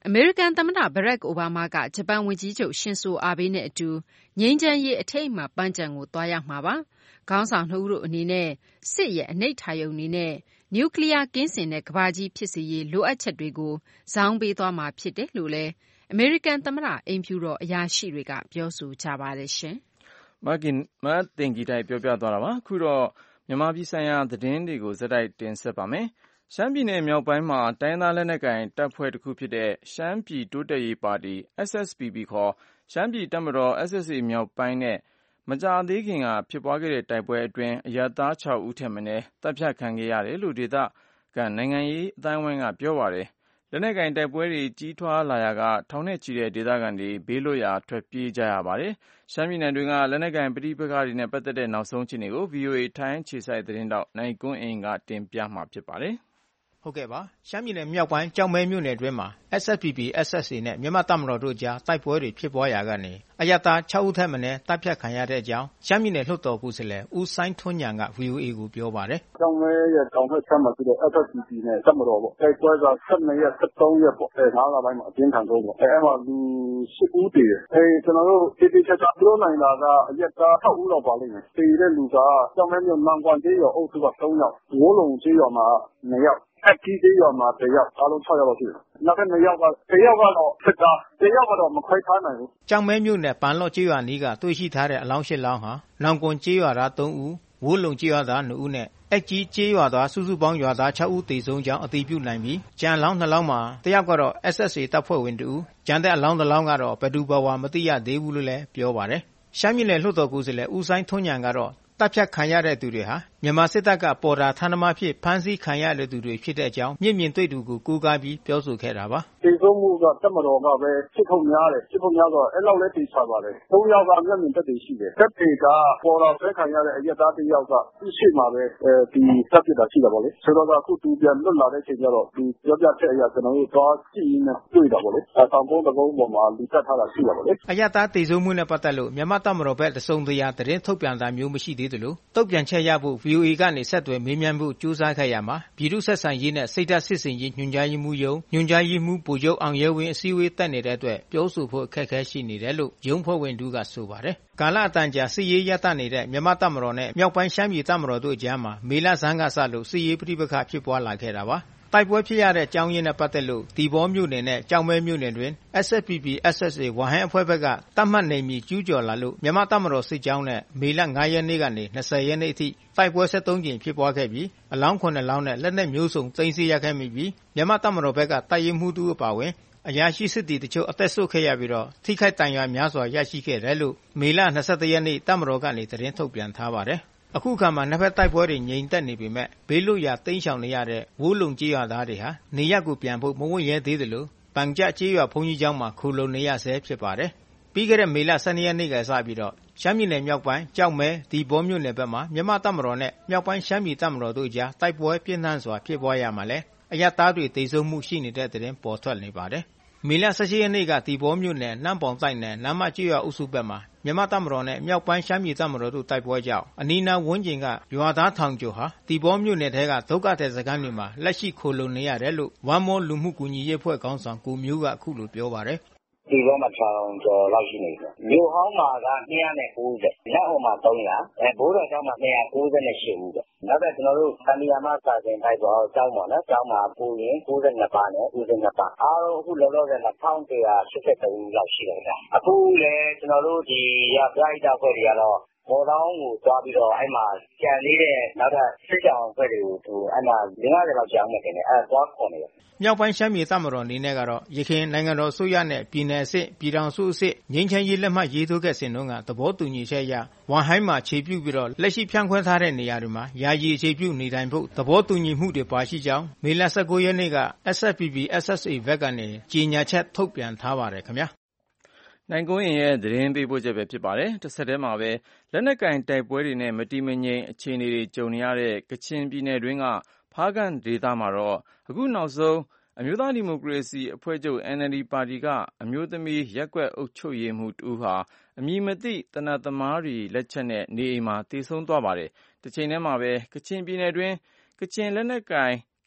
အမေရိကန်သမ္မတ Barack Obama ကဂျပန်ဝန်ကြီးချုပ်ရှင်ဆိုအာဘေးနဲ့အတူငြိမ်းချမ်းရေးအထိမ်းအမှတ်ပန်းခြံကိုသွားရောက်မှာပါ။ခေါင်းဆောင်နှစ်ဦးတို့အနေနဲ့စစ်ရဲ့အနိဋ္ဌာရုံအနေနဲ့နျူကလ িয়ারကင်းစင်တဲ့ကမ္ဘာကြီးဖြစ်စေရေးလိုအပ်ချက်တွေကိုဇောင်းပေးသွားမှာဖြစ်တယ်လို့လည်းအမေရိကန်သမ္မတအိမ်ဖြူတော်အရာရှိတွေကပြောဆိုကြပါတယ်ရှင်။မကင်မတင်ကြီးတိုက်ပြောပြသွားတာပါ။ခုတော့မြန်မာပြည်ဆိုင်ရာသတင်းတွေကိုဇက်တိုက်တင်ဆက်ပါမယ်။ရှမ်းပြည်နယ်မြောက်ပိုင်းမှာတိုင်းသားလက်နက်ကိုင်တပ်ဖွဲ့တစ်ခုဖြစ်တဲ့ရှမ်းပြည်တိုးတက်ရေးပါတီ S S P P ခေါ်ရှမ်းပြည်တပ်မတော် S S A မြောက်ပိုင်းနဲ့မကြာသေးခင်ကဖြစ်ပွားခဲ့တဲ့တိုက်ပွဲအတွင်းအရပ်သားခြောက်ဦးထက်မနည်းတပ်ဖြတ်ခံခဲ့ရတယ်လို့ဒေသခံနိုင်ငံရေးအတိုင်းအဝိုင်းကပြောပါတယ်။လက်နက်ကိုင်တိုက်ပွဲတွေကြီးထွားလာရာကထောင်နဲ့ချီတဲ့ဒေသခံတွေဘေးလွတ်ရာထွက်ပြေးကြရပါတယ်။ရှမ်းပြည်နယ်တွင်းကလက်နက်ကိုင်ပဋိပက္ခတွေနဲ့ပတ်သက်တဲ့နောက်ဆုံးအခြေအနေကို ဗွီအိုအေ ထိုင်းအခြေစိုက်သတင်းတောက်နိုင်ကွန်းအိန်ကတင်ပြမှာဖြစ်ပါတယ်။ဟုတ်ကဲ့ပါရှမ်းပြည်နယ်မြောက်ပိုင်းကြောက်မဲမြို့နယ်အတွင်းမှာ S S P P S S A နဲ့မြန်မာတပ်မတော်တို့ကြားတိုက်ပွဲတွေဖြစ်ပွားရာကနေအရပ်သားခြောက်ဦးထက်မနည်းတပ်ဖြတ်ခံရတဲ့အကြောင်းရှမ်းပြည်နယ်လွှတ်တော်ကိုယ်စားလှယ်ဦးစိုင်းထွန်းညံက V O A ကိုပြောပါတယ်။ကြောက်မဲရဲ့တောင်ဘက်ခြမ်းမှာရှိတဲ့ S S P P နဲ့တပ်မတော်ပေါ့တိုက်ပွဲကဆယ်နှစ်ရက်ဆယ်သုံးရက်ပေါ့အဲငါးလပိုင်းမှာအပြင်းထန်ဆုံးပေါ့အဲမှာလူရှစ်ဦးတည်တယ်အဲကျွန်တော်တို့တိတိကျကျပြောနိုင်တာကအရပ်သားခြောက်ဦးလောက်ပါလိမ့်မယ်တည်တဲ့လူကကြောက်မဲမြို့မန်ကွမ်ကျေးရွာအုပ်စုကသုံးယောက်ဝိုးလုံကျေးရွာမှာနှစ်ယောက်အကြီးသေးရွာမှာတယောက်အားလုံးခြောက်ယောက်လောက်ရှိတယ်။နောက်ထပ်နှစ်ယောက်ကတယောက်ကတော့စစ်သားတယောက်ကတော့မခွဲထားနိုင်ဘူး။ကြောင်မဲမြို့နယ်ပန်လော့ကျေးရွာနီးကတွေ့ရှိထားတဲ့အလောင်းရှစ်လောင်းဟာနောင်ကွန်ကျေးရွာသားသုံးဦးဝိုးလုံကျေးရွာသားနှစ်ဦးနဲ့အကြီးကျေးရွာသားစုစုပေါင်းရွာသားခြောက်ဦးသေဆုံးကြောင်းအတည်ပြုနိုင်ပြီးကျန်လောင်းနှစ်လောင်းမှာတယောက်ကတော့ S S A တပ်ဖွဲ့ဝင်တူကျန်တဲ့အလောင်းတစ်လောင်းကတော့ဘယ်သူဘဝမသိရသေးဘူးလို့လည်းပြောပါတယ်။ရှမ်းပြည်နယ်လွှတ်တော်ကိုယ်စားလှယ်ဦးစိုင်းထွန်းညံကတော့တပ်ဖြတ်ခံရတဲ့သူတွေဟာမြန်မာစစ်တပ်ကပေါ်တာဌာနမဖြစ်ဖမ်းဆီးခံရတဲ့သူတွေဖြစ်တဲ့အကြောင်းမြင့်မြင့်တွေ့သူကိုကိုးကားပြီးပြောဆိုခဲ့တာပါ။ဒီဆုံးမှုကတပ်မတော်ကပဲစစ်ထုံများတယ်စစ်ထုံများတော့အဲ့လောက်လဲတိချပါတယ်။သုံးယောက်ကမျက်မြင်သက်သေရှိတယ်။တပ်တွေကပေါ်တာဆွဲခံရတဲ့အရက်သားတစ်ယောက်ကသူ့ရှိမှာပဲအဲဒီတပ်ပြတာရှိတာပေါ့လေ။ဆိုတော့အခုသူပြန်လွတ်လာတဲ့ချိန်ကျတော့ဒီပြောပြချက်အရကျွန်တော်တို့သွားကြည့်နေတွေ့တာပေါ့လေ။အဲတောင်ကုန်းတကုန်းပေါ်မှာလူတက်ထားတာရှိတာပေါ့လေ။အရက်သားတေဆုံးမှုနဲ့ပတ်သက်လို့မြန်မာတပ်မတော်ဘက်တစုံတရာသတင်းထုတ်ပြန်တာမျိုးမရှိသေးသလိုတုတ်ပြန်ချက်ရဖို့ V O A ကနေဆက်သွယ်မေးမြန်းဖို့ကြိုးစားခဲ့ရမှာပြည်သူ့ဆက်ဆံရေးနဲ့စိတ်ဓာတ်စစ်စင်ရေးညွှန်ကြားရေးမှူးရုံးညွှန်ကြားရေးမှူးဗိုလ်ချုပ်အောင်ရဲဝင်းအစည်းအဝေးတက်နေတဲ့အတွက်ပြောဆိုဖို့အခက်အခဲရှိနေတယ်လို့ရုံးဖွဲ့ဝင်တူကဆိုပါတယ်။ကာလအတန်ကြာစစ်ရေးရပ်တန့်နေတဲ့မြန်မာတပ်မတော်နဲ့မြောက်ပိုင်းရှမ်းပြည်တပ်မတော်တို့ကြားမှာမေလဆန်းကစလို့စစ်ရေးပဋိပက္ခဖြစ်ပွားလာခဲ့တာပါ။တိုက်ပွဲဖြစ်ရတဲ့အကြောင်းရင်းနဲ့ပတ်သက်လို့ဒီဘောမြို့နယ်နဲ့ကြောင်မဲမြို့နယ်တွင် S S P P S S A ဝဟန်အဖွဲ့ဘက်ကတတ်မှတ်နေမီကျူးကျော်လာလို့မြန်မာတပ်မတော်စစ်ကြောင်းနဲ့မေလငါးရက်နေ့ကနေ၂၀ရက်နေ့အထိတိုက်ပွဲ၁၃ကြိမ်ဖြစ်ပွားခဲ့ပြီးအလောင်းခုနစ်လောင်းနဲ့လက်နက်မျိုးစုံသိမ်းဆည်းရခဲ့မိပြီးမြန်မာတပ်မတော်ဘက်ကတိုက်ရင်မှုတူအပါဝင်အရာရှိစစ်တီတချို့အသက်ဆုတ်ခဲ့ရပြီးတော့ထိခိုက်ဒဏ်ရာများစွာရရှိခဲ့တယ်လို့မေလ၂၁ရက်နေ့တပ်မတော်ကနေသတင်းထုတ်ပြန်ထားပါတယ်။အခုခါမှာနှစ်ဖက်တိုက်ပွဲတွေငြိမ်သက်နေပေမဲ့ဘေးလွတ်ရာတိမ်းရှောင်နေရတဲ့ဝိုးလုံကျေးရွာသားတွေဟာနေရပ်ကိုပြန်ဖို့မဝင့်ရဲသေးသလိုပန်ကြကျေးရွာဘုန်းကြီးကျောင်းမှာခိုလုံနေရဆဲဖြစ်ပါတယ်။ပြီးခဲ့တဲ့မေလ၁၂ရက်နေ့ကစပြီးတော့ရှမ်းပြည်နယ်မြောက်ပိုင်းကြောက်မဲဒီဘောမြို့နယ်ဘက်မှာမြန်မာတပ်မတော်နဲ့မြောက်ပိုင်းရှမ်းပြည်တပ်မတော်တို့ကြားတိုက်ပွဲပြင်းထန်စွာဖြစ်ပွားရမှာလဲအရပ်သားတွေတေဆုံးမှုရှိနေတဲ့တဲ့တင်ပေါ်ထွက်နေပါတယ်။မေလ၁၈ရက်နေ့ကဒီဘောမြို့နယ်နှမ်းပေါင်တိုက်နယ်နမ်းမကျေးရွာအုပ်စုဘက်မှာမြန်မာတပ်မတော်နဲ့မြောက်ပိုင်းရှမ်းပြည်တပ်မတော်တို့တိုက်ပွဲကြောင့်အနီးနားဝန်းကျင်ကရွာသားထောင်ကျော်ဟာဒီဘောမြို့နယ်ထဲကဒုက္ခသည်စခန်းတွေမှာလက်ရှိခိုလုံနေရတယ်လို့ဝမ်မောလူမှုကူညီရေးအဖွဲ့ခေါင်းဆောင်ကိုမျိုးကအခုလိုပြောပါတယ်။ဒီဘောမှာထောင်ကျော်လောက်ရှိနေတယ်။မြို့ဟောင်းမှာက၂၉၀လက်ဟောင်းမှာ၃၀၀အဲဘိုးတော်ကျောင်းမှာ၂၉၈ဦးပဲ။နောက်တော့ကျွန်တော်တို့တန်လျာမစာသင်တိုက်ပေါ်ကျောင်းပါနော်ကျောင်းမှာပူရင်၉၂ပါးနဲ့ဦးစင်နှစ်ပါးအားလုံးအခုလောလောဆယ်၂၁၈၃ဦးလောက်ရှိတယ်ဗျ။အခုလည်းကျွန်တော်တို့ဒီရပြိုက်တာဖွဲ့တွေကတော့ဘော်တောင်းကိုသွားပြီးတော့အဲ့မှာကြံသေးတဲ့နောက်ထပ်စစ်ကြောင်ဖွဲ့တွေကိုသူအဲ့မှာ၄၅၀လောက်ကြောင်းနေတယ်အဲ့သွားခေါ်နေတယ်မြောက်ပိုင်းရှမ်းပြည်တပ်မတော်အနေနဲ့ကတော့ရခိုင်နိုင်ငံတော်အစိုးရနဲ့ပြည်내အဆင့်ပြည်ထောင်စုအဆင့်ငြိမ်းချမ်းရေးလက်မှတ်ရေးထိုးခဲ့စဉ်တုန်းကသဘောတူညီချက်အရဝမ်ဟိုင်းမှာခြေပြုပြီးတော့လက်ရှိဖြန့်ခွဲထားတဲ့နေရာတွေမှာယာယီခြေပြုနေထိုင်ဖို့သဘောတူညီမှုတွေပါရှိကြောင်းမေလ၁၉ရက်နေ့က S S P P S S A ဘက်ကနေကြေညာချက်ထုတ်ပြန်ထားပါတယ်ခင်ဗျာနိုင်ကွန်းရင်ရဲ့သတင်းပေးပို့ချက်ပဲဖြစ်ပါတယ်။တစ်ဆက်တည်းမှာပဲလက်နက်ကင်တိုက်ပွဲတွေနဲ့မတည်မငြိမ်အခြေအနေတွေကြုံနေရတဲ့ကချင်ပြည်နယ်တွင်းကဖားကန့်ဒေသမှာတော့အခုနောက်ဆုံးအမျိုးသားဒီမိုကရေစီအဖွဲ့ချုပ် N L D ပါတီကအမျိုးသမီးရပ်ကွက်အုပ်ချုပ်ရေးမှူးတဦးဟာအမည်မသိသေနတ်သမားတွေလက်ချက်နဲ့နေအိမ်မှာသေဆုံးသွားပါတယ်။တစ်ချိန်တည်းမှာပဲကချင်ပြည်နယ်တွင်းကချင်လက်နက်ကိုင်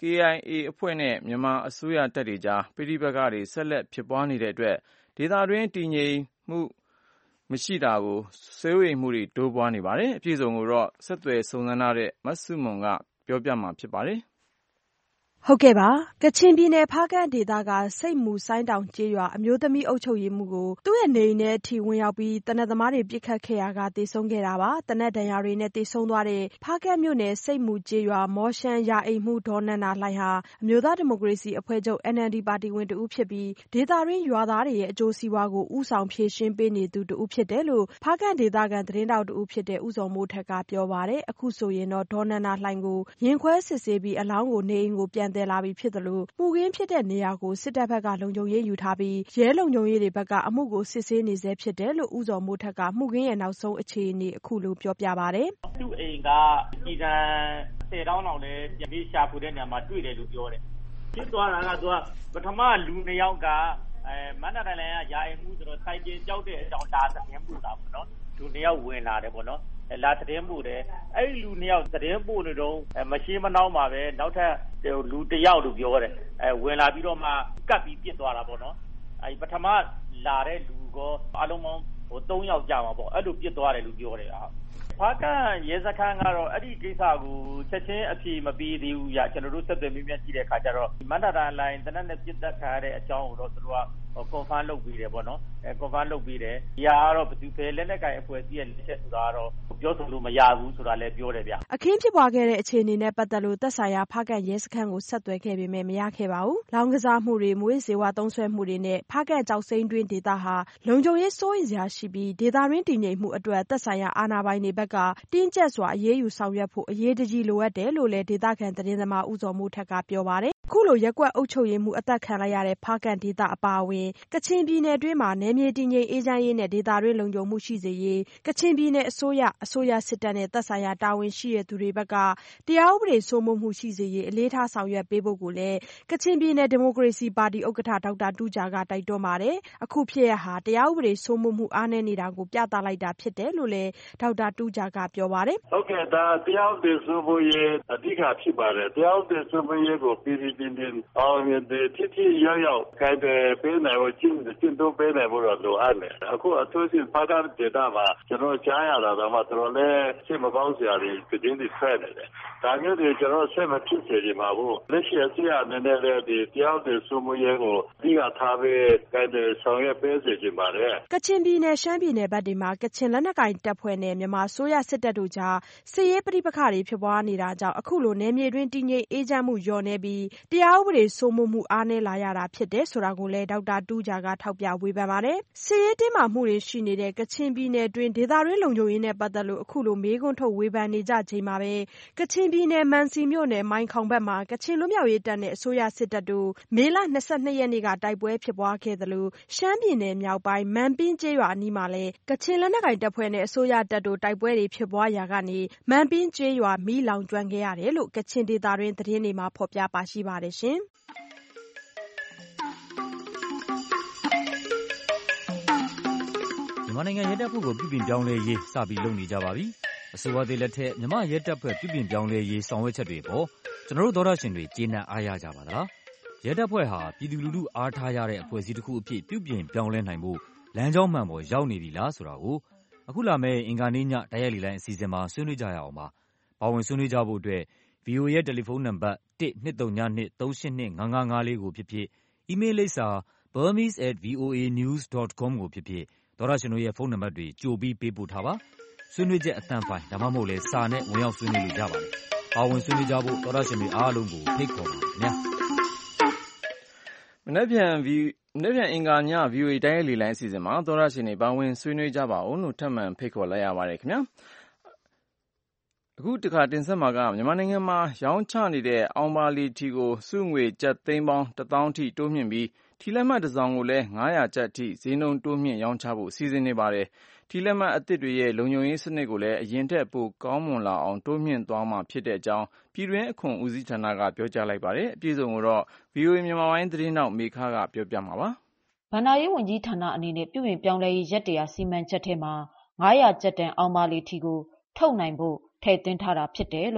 K I A အဖွဲ့နဲ့မြန်မာအစိုးရတပ်တွေကြားပဋိပက္ခတွေဆက်လက်ဖြစ်ပွားနေတဲ့အတွက်ဒေသတွင်းတည်ငြိမ်မှုမရှိတာကိုစိုးရိမ်မှုတွေတိုးပွားနေပါတယ်။အပြည့်အစုံကိုတော့ဆက်သွယ်စုံစမ်းထားတဲ့မဆုမွန်ကပြောပြမှာဖြစ်ပါတယ်။ဟုတ်ကဲ့ပါကချင်ပြည်နယ်ဖားကန့်ဒေသကစိတ်မူဆိုင်းတောင်ကျေးရွာအမျိုးသမီးအုပ်ချုပ်ရေးမှုကိုသူ့ရဲ့နေအိမ်ထဲအထိဝင်ရောက်ပြီးတနက်သမားတွေပြစ်ခတ်ခဲ့ရာကတေဆုံးခဲ့တာပါတနက်ဒဏ်ရာတွေနဲ့တေဆုံးသွားတဲ့ဖားကန့်မြို့နယ်စိတ်မူကျေးရွာမော်ရှန်ရာအိမ်မှုဒေါ်နန္ဒာလှိုင်ဟာအမျိုးသားဒီမိုကရေစီအဖွဲ့ချုပ် N L D ပါတီဝင်တဦးဖြစ်ပြီးဒေသတွင်းရွာသားတွေရဲ့အကျိုးစီးပွားကိုဥဆောင်ဖြည့်ရှင်းပေးနေသူတဦးဖြစ်တယ်လို့ဖားကန့်ဒေသခံသတင်းတောက်တဦးဖြစ်တဲ့ဦးစောမိုးထက်ကပြောပါတယ်အခုဆိုရင်တော့ဒေါ်နန္ဒာလှိုင်ကိုရင်ခွဲစစ်ဆေးပြီးအလောင်းကိုနေအိမ်ကိုပြန်သယ်လာပြီးဖြစ်တယ်လို့မှုခင်းဖြစ်တဲ့နေရာကိုစစ်တပ်ဘက်ကလုံခြုံရေးယူထားပြီးရဲလုံခြုံရေးတွေဘက်ကအမှုကိုစစ်ဆေးနေဆဲဖြစ်တယ်လို့ဦးစောမိုးထက်ကမှုခင်းရဲ့နောက်ဆုံးအခြေအနေအခုလိုပြောပြပါတယ်။သူ့အိမ်ကကြီးတန်းဆယ်တောင်းလောက်လဲပြန်ပြီးရှာဖွေတဲ့နေရာမှာတွေ့တယ်လို့ပြောတယ်။ဖြစ်သွားတာကသူကပထမလူနှစ်ယောက်ကအဲမန္တလေးကယာအိမ်မှုဆိုတော့စိုက်ကျင်ကြောက်တဲ့အကြောင်းဒါသတင်းပို့တာပေါ့နော်။လူနှစ်ယောက်ဝင်လာတယ်ပေါ့နော်။လာသတင်းပို့တယ်အဲ့ဒီလူနှစ်ယောက်သတင်းပို့နေတော့မရှိမနှောင်းပါပဲနောက်ထပ်လူတစ်ယောက်လို့ပြောတယ်အဲဝင်လာပြီးတော့မှကပ်ပြီးပြစ်သွားတာပေါ့နော်အဲပထမလာတဲ့လူကအလုံးပေါင်းဟို၃ယောက်ကြာမှာပေါ့အဲ့လိုပြစ်သွားတယ်လို့ပြောတယ်ဟာဖားကန့်ရဲစခန်းကတော့အဲ့ဒီကိစ္စကိုချက်ချင်းအဖြေမပေးသေးဘူးကြာကျွန်တော်တို့ဆက်သွယ်မိမြတ်ကြည့်တဲ့အခါကျတော့မန္တတာလိုင်းတနက်နဲ့ပြစ်တက်ခါရတဲ့အကြောင်းကိုတော့သူတို့ကconfirm လုပ်ပြီးတယ်ပေါ့နော်အဲ confirm လုပ်ပြီးတယ်ဒီဟာကတော့ဘယ်သူပဲလက်နက်ကိုင်အဖွဲ့အစည်းရဲ့လက်ချက်ဆိုတာကတော့ပြောဆိုလို့မရဘူးဆိုတာလည်းပြောတယ်ဗျအခင်းဖြစ်ပွားခဲ့တဲ့အခြေအနေနဲ့ပတ်သက်လို့သက်ဆိုင်ရာဖားကန့်ရဲစခန်းကိုဆက်သွယ်ခဲ့ပေမဲ့မရခဲ့ပါဘူးလောင်းကစားမှုတွေမွေးစေဝါသုံးဆွဲမှုတွေနဲ့ဖားကန့်ကြောက်စိမ့်တွင်းဒေသဟာလုံခြုံရေးစိုးရိမ်စရာရှိပြီးဒေသတွင်းတည်ငြိမ်မှုအတွက်သက်ဆိုင်ရာအာဏာပိုင်တွေဘက်ကတင်းကျပ်စွာအရေးယူဆောင်ရွက်ဖို့အရေးတကြီးလိုအပ်တယ်လို့လည်းဒေသခံသတင်းသမားဦးစောမိုးထက်ကပြောပါတယ်အခုလိုရက်ကွက်အုပ်ချုပ်ရေးမှုအသက်ခံလိုက်ရတဲ့ဖားကန့်ဒေသအပါအဝင်ကချင်ပြည်နယ်တွင်းမှာနယ်မြေတည်ငြိမ်အေးချမ်းရေးနဲ့ဒေသတွင်းလုံခြုံမှုရှိစေရေးကချင်ပြည်နယ်အစိုးရအစိုးရစစ်တပ်နဲ့သက်ဆိုင်ရာတာဝန်ရှိတဲ့သူတွေဘက်ကတရားဥပဒေစိုးမိုးမှုရှိစေရေးအလေးထားဆောင်ရွက်ပေးဖို့ကိုလည်းကချင်ပြည်နယ်ဒီမိုကရေစီပါတီဥက္ကဋ္ဌဒေါက်တာတူးဂျာကတိုက်တွန်းပါတယ်အခုဖြစ်ရဟာတရားဥပဒေစိုးမိုးမှုအားနည်းနေတာကိုပြသလိုက်တာဖြစ်တယ်လို့လည်းဒေါက်တာတူးဂျာကပြောပါတယ်ဟုတ်ကဲ့ဒါတရားဥပဒေစိုးမိုးရေးအဓိကဖြစ်ပါတယ်တရားဥပဒေစိုးမိုးရေးကိုပြည်ပြည်ပြည်ပြည်အောင်မြင်တဲ့ထိထိရောက်ရောက်ခိုင်တယ်ပေးနိုင်ဖို့ကျင့်ကျင့်သုံးပေးနိုင်ဖို့တော့လိုအပ်တယ်အခုအထူးသဖြင့်ဖားကန့်ဒေသမှာကျွန်တော်ကြားရတာတော့မှတော်တော်လေးစိတ်မကောင်းစရာတွေသတင်းတွေထွက်နေတယ်ဒါမျိုးတွေကျွန်တော်ဆက်မဖြစ်စေချင်ပါဘူးလက်ရှိအစိုးရအနေနဲ့လည်းဒီတရားဥပဒေစိုးမိုးရေးကိုအဓိကထားပြီးခိုင်တယ်ဆောင်ရွက်ပေးစေချင်ပါတယ်ကချင်ပြည်နယ်ရှမ်းပြည်နယ်ဘက်တွေမှာကချင်လက်နက်ကိုင်တပ်ဖွဲ့နဲ့မြန်မာအစိုးရစစ်တပ်တို့ကြားစစ်ရေးပဋိပက္ခတွေဖြစ်ပွားနေတာကြောင့်အခုလိုနယ်မြေတွင်းတည်ငြိမ်အေးချမ်းမှုလျော့နေပြီးတရားဥပဒေစိုးမိုးမှုအားနည်းလာရတာဖြစ်တယ်ဆိုတာကိုလည်းဒေါက်တာတူးဂျာကထောက်ပြဝေဖန်ပါတယ်စစ်ရေးတင်းမာမှုတွေရှိနေတဲ့ကချင်ပြည်နယ်တွင်းဒေသတွင်းလုံခြုံရေးနဲ့ပတ်သက်လို့အခုလိုမေးခွန်းထုတ်ဝေဖန်နေကြချိန်မှာပဲကချင်ပြည်နယ်မန်စီမြို့နယ်မိုင်ခေါင်ဘက်မှာကချင်လွတ်မြောက်ရေးတပ်နဲ့အစိုးရစစ်တပ်တို့မေလ၂၂ရက်နေ့ကတိုက်ပွဲဖြစ်ပွားခဲ့သလိုရှမ်းပြည်နယ်မြောက်ပိုင်းမန်ပင်းကျေးရွာအနီးမှာလည်းကချင်လက်နက်ကိုင်တပ်ဖွဲ့နဲ့အစိုးရတပ်တို့တိုက်ပွဲတွေဖြစ်ပွားရာကနေမန်ပင်းကျေးရွာမီးလောင်ကျွမ်းခဲ့ရတယ်လို့ကချင်ဒေသတွင်းသတင်းတွေမှာဖော်ပြပါရှိပါတယ်ရှင်မြန်မာနိုင်ငံရဲတပ်ဖွဲ့ကိုပြုပြင်ပြောင်းလဲရေးစပြီးလုပ်နေကြပါပြီ။အစိုးရသစ်လက်ထက်မြန်မာရဲတပ်ဖွဲ့ပြုပြင်ပြောင်းလဲရေးဆောင်ရွက်ချက်တွေပေါ်ကျွန်တော်တို့သောတရှင်တွေကျေနပ်အားရကြပါသလား။ရဲတပ်ဖွဲ့ဟာပြည်သူလူထုအားထားရတဲ့အဖွဲ့အစည်းတစ်ခုအဖြစ်ပြုပြင်ပြောင်းလဲနိုင်ဖို့လမ်းကြောင်းမှန်ပေါ်ရောက်နေပြီလားဆိုတာကိုအခုလာမယ့်အင်္ဂါနေ့ညတိုက်ရိုက်လေလိုင်းအစီအစဉ်မှာဆွေးနွေးကြရအောင်ပါ။ပါဝင်ဆွေးနွေးကြဖို့အတွက် ဗွီအိုအေ ရဲ့တယ်လီဖုန်းနံပါတ်တစ်၂၃ည၂၃၈၂၅၅၅လေးကိုဖြစ်ဖြစ်အီးမေးလ်လိပ်စာ burmese at voa news dot com ကိုဖြစ်ဖြစ်သောတရှင်တို့ရဲ့ဖုန်းနံပါတ်တွေကြိုပြီးပေးပို့ထားပါဆွေးနွေးချက်အသံဖိုင်ဒါမှမဟုတ်လဲစာနဲ့ဝင်ရောက်ဆွေးနွေးလို့ရပါတယ်။ပါဝင်ဆွေးနွေးကြဖို့သောတရှင်တွေအားလုံးကိုဖိတ်ခေါ်ပါတယ်ခင်ဗျာ။မနေ့ပြန်ဗီမနေ့ပြန်အင်္ဂါည ဗွီအိုအေတိုင်းရဲ့လေလိုင်းအစီအစဉ်မှာသောတရှင်တွေပါဝင်ဆွေးနွေးကြပါအောင်လို့ထပ်မံဖိတ်ခေါ်လိုက်ရပါတယ်ခင်ဗျာ။အခုတခါတင်ဆက်မှာကမြန်မာနိုင်ငံမှာရောင်းချနေတဲ့အောင်ပါလီထီကိုစုငွေကျပ်သိန်းပေါင်းတစ်သောင်းထိတိုးမြင့်ပြီးထီလက်မှတ်တစ်စောင်ကိုလည်းငါးရာကျပ်ထိဈေးနှုန်းတိုးမြင့်ရောင်းချဖို့စီစဉ်နေပါတယ်။ထီလက်မှတ်အသစ်တွေရဲ့လုံခြုံရေးစနစ်ကိုလည်းအရင်ထက်ပိုကောင်းမွန်လာအောင်တိုးမြင့်သွားမှာဖြစ်တဲ့အကြောင်းပြည်တွင်းအခွန်ဦးစီးဌာနကပြောကြားလိုက်ပါတယ်။အပြည့်အစုံကိုတော့ ဗွီအိုအေမြန်မာပိုင်းသတင်းထောက်မေခကပြောပြမှာပါ။ဘဏ္ဍာရေးဝန်ကြီးဌာနအနေနဲ့ပြုပြင်ပြောင်းလဲရေးရက်တရာစီမံချက်ထဲမှာငါးရာကျပ်တန်အောင်ပါလီထီကိုထုတ်နိုင်ဖို့ထည့်သွင်းထားတာဖြစ်တယ်လို့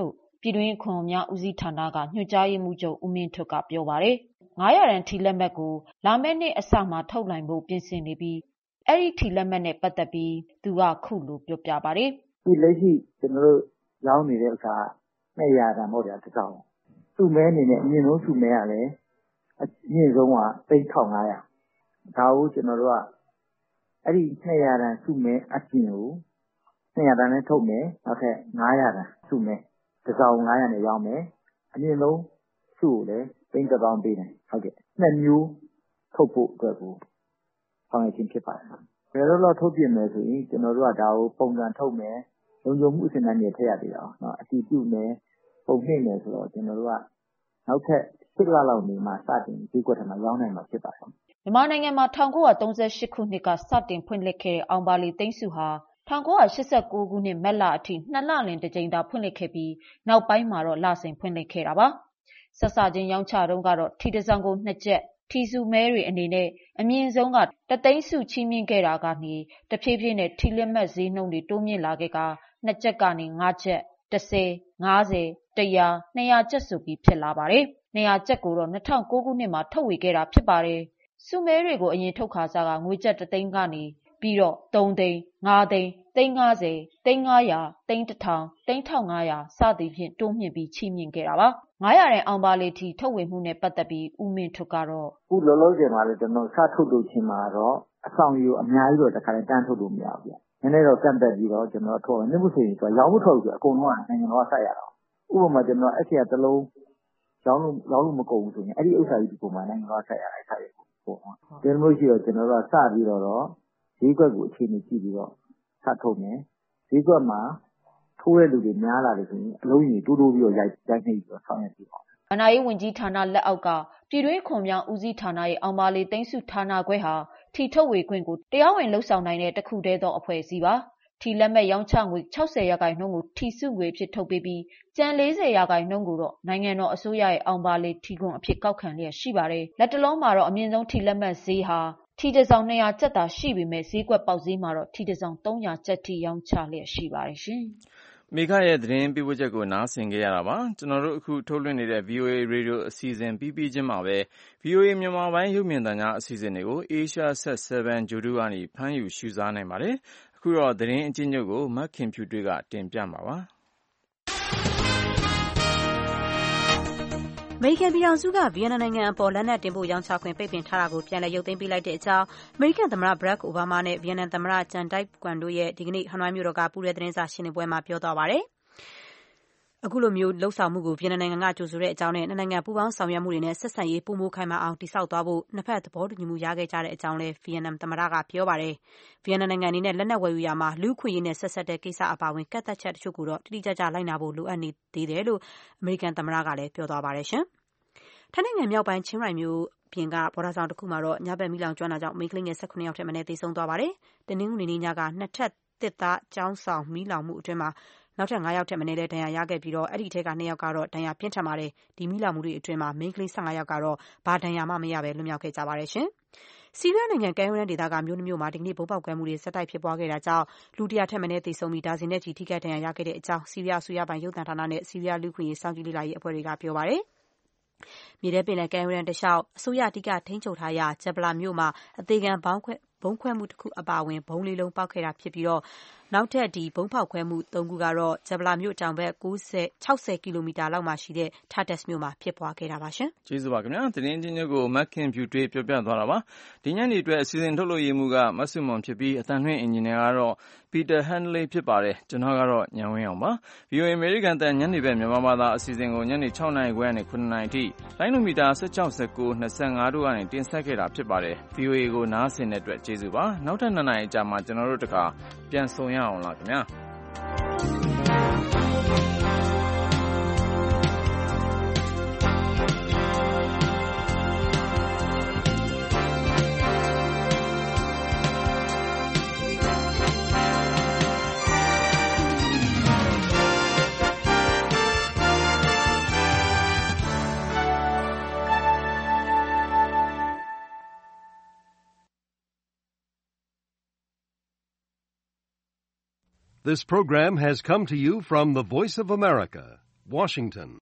ပြည်တွင်းခွန်များဦးစီးဌာနကညွှန်ကြားရေးမှူးချုပ်ဦးမင်းထွဋ်ကပြောပါတယ်။ငါးရာတန်ထီလက်မှတ်ကိုလာမယ့်နှစ်အစမှာထုတ်နိုင်ဖို့ပြင်ဆင်နေပြီးအဲ့ဒီထီလက်မှတ်နဲ့ပတ်သက်ပြီးသူကခုလိုပြောပြပါတယ်။ဒီလက်ရှိကျွန်တော်တို့ရောင်းနေတဲ့အခါနှစ်ရာတန်ပေါ့ဗျာတစ်စောင်စုမဲအနေနဲ့အမြင့်ဆုံးစုမဲရလဲအမြင့်ဆုံးကသိန်းတစ်ထောင်ငါးရာဒါကိုကျွန်တော်တို့ကအဲ့ဒီနှစ်ရာတန်စုမဲအပြင်ကိုနှစ်ရာတန်နဲ့ထုတ်မယ်နောက်ထပ်ငါးရာတန်စုမဲတစ်စောင်ငါးရာနဲ့ရောင်းမယ်အမြင့်ဆုံးစုကိုလည်းသိန်းတစ်သောင်းပေးတယ်ဟုတ်ကဲ့နှစ်မျိုးထုတ်ဖို့အတွက်ကိုဆောင်ရွက်ခြင်းဖြစ်ပါတယ်ဘယ်လိုလဲထုတ်ပြင်မယ်ဆိုရင်ကျွန်တော်တို့ကဒါကိုပုံစံထုတ်မယ်လုံခြုံမှုအစဉ်အတိုင်းထည့်ရသေးတာเนาะအတီးပြုမယ်ပုံနှိမ့်မယ်ဆိုတော့ကျွန်တော်တို့ကနောက်ထပ်ရှစ်လလောက်နေမှစတင်ဒီကွက်ထမှာရောင်းနိုင်မှာဖြစ်ပါတယ်မြန်မာနိုင်ငံမှာ၁၉၃၈ခုနှစ်ကစတင်ဖွင့်လှစ်ခဲ့တဲ့အောင်ပါလီသိန်းစုဟာ၁၉၈၉ခုနှစ်မတ်လအထိနှစ်လလင်တစ်ကြိမ်သာဖွင့်လှစ်ခဲ့ပြီးနောက်ပိုင်းမှာတော့လစဉ်ဖွင့်လှစ်ခဲ့တာပါဆက်စချင်းရောင်းချတုန်းကတော့ထီတစ်စောင်ကိုနှစ်ကျပ်ထီစုမဲတွေအနေနဲ့အမြင့်ဆုံးကတသိန်းစုချီးမြှင့်ခဲ့တာကနေတဖြည်းဖြည်းနဲ့ထီလက်မှတ်ဈေးနှုန်းတွေတိုးမြင့်လာခဲ့ကနှစ်ကျပ်ကနေငါးကျပ်တစ်ဆယ်ငါးဆယ်တစ်ရာနှစ်ရာကျပ်ဆိုပြီးဖြစ်လာပါတယ်နှစ်ရာကျပ်ကိုတော့၂၀၀၉ခုနှစ်မှာထုတ်ဝေခဲ့တာဖြစ်ပါတယ်စုမဲတွေကိုအရင်ထုတ်ခါစားကငွေကျပ်တစ်သိန်းကနေပြီးတော့သုံးသိန်းငါးသိန်းသိန်းငါးဆယ်သိန်းငါးရာသိန်းတစ်ထောင်သိန်းတစ်ထောင်ငါးရာစသည်ဖြင့်တိုးမြင့်ပြီးချီးမြှင့်ခဲ့တာပါငါးရာတဲ့အောင်ပါလီထီထုတ်ဝေမှုနဲ့ပတ်သက်ပြီးဦးမင်းထွဋ်ကတော့အခုလောလောဆယ်မှာလည်းကျွန်တော်စထုတ်လို့ချင်းမှာတော့အဆောင်ယူအများကြီးတော့တစ်ခါတည်းတန်းထုတ်လို့မရဘူးဗျနည်းနည်းတော့ကန့်သက်ပြီးတော့ကျွန်တော်ထုတ်တယ်နေမှုဆိုရင်ဆိုရောင်းဖို့ထုတ်ဆိုအကုန်လုံးကနိုင်ငံတော်ကဆက်ရတော့ဥပမာကျွန်တော်အဲ့ဒီကတစ်လုံးရောင်းလို့ရောင်းလို့မကုန်ဘူးဆိုရင်အဲ့ဒီဥစ္စာကြီးဒီပုံမှာနိုင်ငံတော်ကဆက်ရတဲ့အခါကြီးပေါ့နော်ဒီလိုမျိုးရှိတော့ကျွန်တော်တို့ကစပြီးတော့တော့ဈေးကွက်ကိုအခြေအနေကြည့်ပြီးတော့စထုတ်မယ်ဈေးကွက်မှာထိုးတဲ့လူတွေများလာတယ်ဆိုရင်အလုံးကြီးတိုးတိုးပြီးတော့ရိုက်ရိုက်နေပြီးတော့ဆောင်းရပြီးပေါ့အနာရေးဝန်ကြီးဌာနလက်အောက်ကပြည်တွင်းခွန်များဦးစီးဌာနရဲ့အောင်ပါလီသိန်းစုဌာနခွဲဟာထီထုတ်ဝေခွင့်ကိုတရားဝင်လှုပ်ဆောင်နိုင်တဲ့တစ်ခုတည်းသောအဖွဲ့အစည်းပါထီလက်မဲ့ရောင်းချငွေ၆၀ရာခိုင်နှုန်းကိုထီစုငွေဖြစ်ထုတ်ပေးပြီးကျန်၄၀ရာခိုင်နှုန်းကိုတော့နိုင်ငံတော်အစိုးရရဲ့အောင်ပါလီထီခွန်အဖြစ်ကောက်ခံလျက်ရှိပါတယ်လက်တလုံးမှာတော့အမြင့်ဆုံးထီလက်မဲ့ဈေးဟာထီတစ်စောင်၂ရာကျပ်သာရှိပေမဲ့ဈေးကွက်ပေါက်ဈေးမှာတော့ထီတစ်စောင်၃ရာကျပ်ထိရောင်းချလျက်ရှိပါတယ်ရှင်မိခရဲ့သတင်းပြပို့ချက်ကိုနားဆင်ကြရတာပါကျွန်တော်တို့အခုထုတ်လွှင့်နေတဲ့ ဗီအိုအေ Radio အစီအစဉ်ပြီးပြီးချင်းမှာပဲ ဗီအိုအေ မြန်မာပိုင်းရုပ်မြင်သံကြားအစီအစဉ်တွေကို Asia Set 7 ဂျိုဒူကနေဖမ်းယူရှုစားနိုင်ပါတယ်အခုတော့သတင်းအကျဉ်းချုပ်ကိုမခင်ဖြူတွေကတင်ပြမှာပါအမေရိကန်ပြည်ထောင်စုကဗီယက်နမ်နိုင်ငံအပေါ်လက်နက်တင်ပို့ရောင်းချခွင့်ပိတ်ပင်ထားတာကိုပြန်လည်ရုပ်သိမ်းပေးလိုက်တဲ့အကြောင်းအမေရိကန်သမ္မတ Barack Obama နဲ့ဗီယက်နမ်သမ္မတ Chan Dai Quang တို့ရဲ့ဒီကနေ့ဟနွိုင်းမြို့တော်ကပူးတွဲသတင်းစာရှင်းလင်းပွဲမှာပြောသွားပါတယ်။အခုလိုမျိုးလှုပ်ဆောင်မှုကိုဗီယက်နမ်နိုင်ငံကကြိုဆိုတဲ့အကြောင်းနဲ့နှစ်နိုင်ငံပူးပေါင်းဆောင်ရွက်မှုတွေနဲ့ဆက်ဆံရေးပိုမိုခိုင်မာအောင်တည်ဆောက်သွားဖို့နှစ်ဖက်သဘောတူညီမှုရခဲ့ကြတဲ့အကြောင်းလည်းဗီယက်နမ်သမ္မတကပြောပါတယ်။ဗီယက်နမ်နိုင်ငံအနေနဲ့လက်နက်ဝယ်ယူရာမှာလူ့အခွင့်အရေးနဲ့ဆက်စပ်တဲ့ကိစ္စအပါအဝင်ကန့်သတ်ချက်တချို့ကိုတော့တိတိကျကျလိုက်နာဖို့လိုအပ်နေသေးတယ်လို့အမေရိကန်သမ္မတကလည်းပြောသွားပါတယ်ရှင်။ထိုင်းနိုင်ငံမြောက်ပိုင်းချင်းရိုင်မြို့ပြင်ကဘော်ဒါဆောင်တစ်ခုမှာတော့ညဘက်မီးလောင်ကျွမ်းတာကြောင့်မိန်းကလေးငယ်၁၇ယောက်ထက်မနည်းသေဆုံးသွားပါတယ်။တနင်္ဂနွေနေ့ညကနှစ်ထပ်တစ်သားကျောင်းဆောင်မီးလောင်မှုအတွင်းမှာနောက်ထပ်၅ယောက်ထက်မနည်းလည်းဒဏ်ရာရခဲ့ပြီးတော့အဲ့ဒီထဲက၂ယောက်ကတော့ဒဏ်ရာပြင်းထန်ပါတယ်။ဒီမီးလောင်မှုတွေအတွင်းမှာမိန်းကလေး၁၅ယောက်ကတော့ဘာဒဏ်ရာမှမရဘဲလွတ်မြောက်ခဲ့ကြပါတယ်ရှင်။ဆီးရီးယားနိုင်ငံကဲရိုးတန်းဒေသကမြို့နှမျိုးမှာဒီကနေ့ဗုံးပေါက်ကွဲမှုတွေဆက်တိုက်ဖြစ်ပွားခဲ့တာကြောင့်လူတရာထက်မနည်းသေဆုံးပြီးဒါဇင်နဲ့ချီထိခိုက်ဒဏ်ရာရခဲ့တဲ့အကြောင်းဆီးရီးယားအစိုးရပိုင်ရုပ်သံဌာနနဲ့ဆီးရီးယားလူ့အခွင့်အရေးစောင့်ကြည့်လေ့လာရေးအဖွဲ့တွေကပြောပါတယ်။မြေထဲပင်လယ်ကမ်းရိုးတန်းတစ်လျှောက်အစိုးရအဓိကထိန်းချုပ်ထားရာဂျပလာမြို့မှာအသေးခံဘောင်းခွဲဘုံခွဲမှုတစ်ခုအပါအဝင်ဘုံလေးလုံးပေါက်ခဲ့တာဖြစ်ပြီးတော့နောက်ထပ်ဒီဘုံဖောက်ခွဲမှု၃ခုကတော့ဂျပလာမြို့တောင်ဘက်၆၀ကီလိုမီတာလောက်မှာရှိတဲ့ Tartus မြို့မှာဖြစ်ပွားခဲ့တာပါရှင်ကျေးဇူးပါခင်ဗျာသတင်းချင်းချုပ်ကိုမက်ခင်ဖြူတွေးပြောပြသွားတာပါဒီညနေအတွက်အစီအစဉ်ထုတ်လို့ရမှုကမဆုမွန်ဖြစ်ပြီးအသံလွှင့်အင်ဂျင်နီယာကတော့ပီတာဟန်လေးဖြစ်ပါတယ်ကျွန်တော်ကတော့ညံဝင်းအောင်ပါ ဗီအိုအေ American တန်ညနေပဲမြန်မာဘာသာအစီအစဉ်ကိုညနေ၆နာရီခွဲနဲ့၇နာရီထိလိုင်းနိုမီတာ၁၆ ၁၉ ၂၅တို့ကနေတင်ဆက်ခဲ့တာဖြစ်ပါတယ် ဗီအိုအေ ကိုနားဆင်တဲ့အတွက်ကျေးဇူးပါနောက်ထပ်နှစ်နာရီကြာမှကျွန်တော်တို့တခါပြန်ဆုံရအောင်လားခင်ဗျာ This program has come to you from the Voice of America, Washington.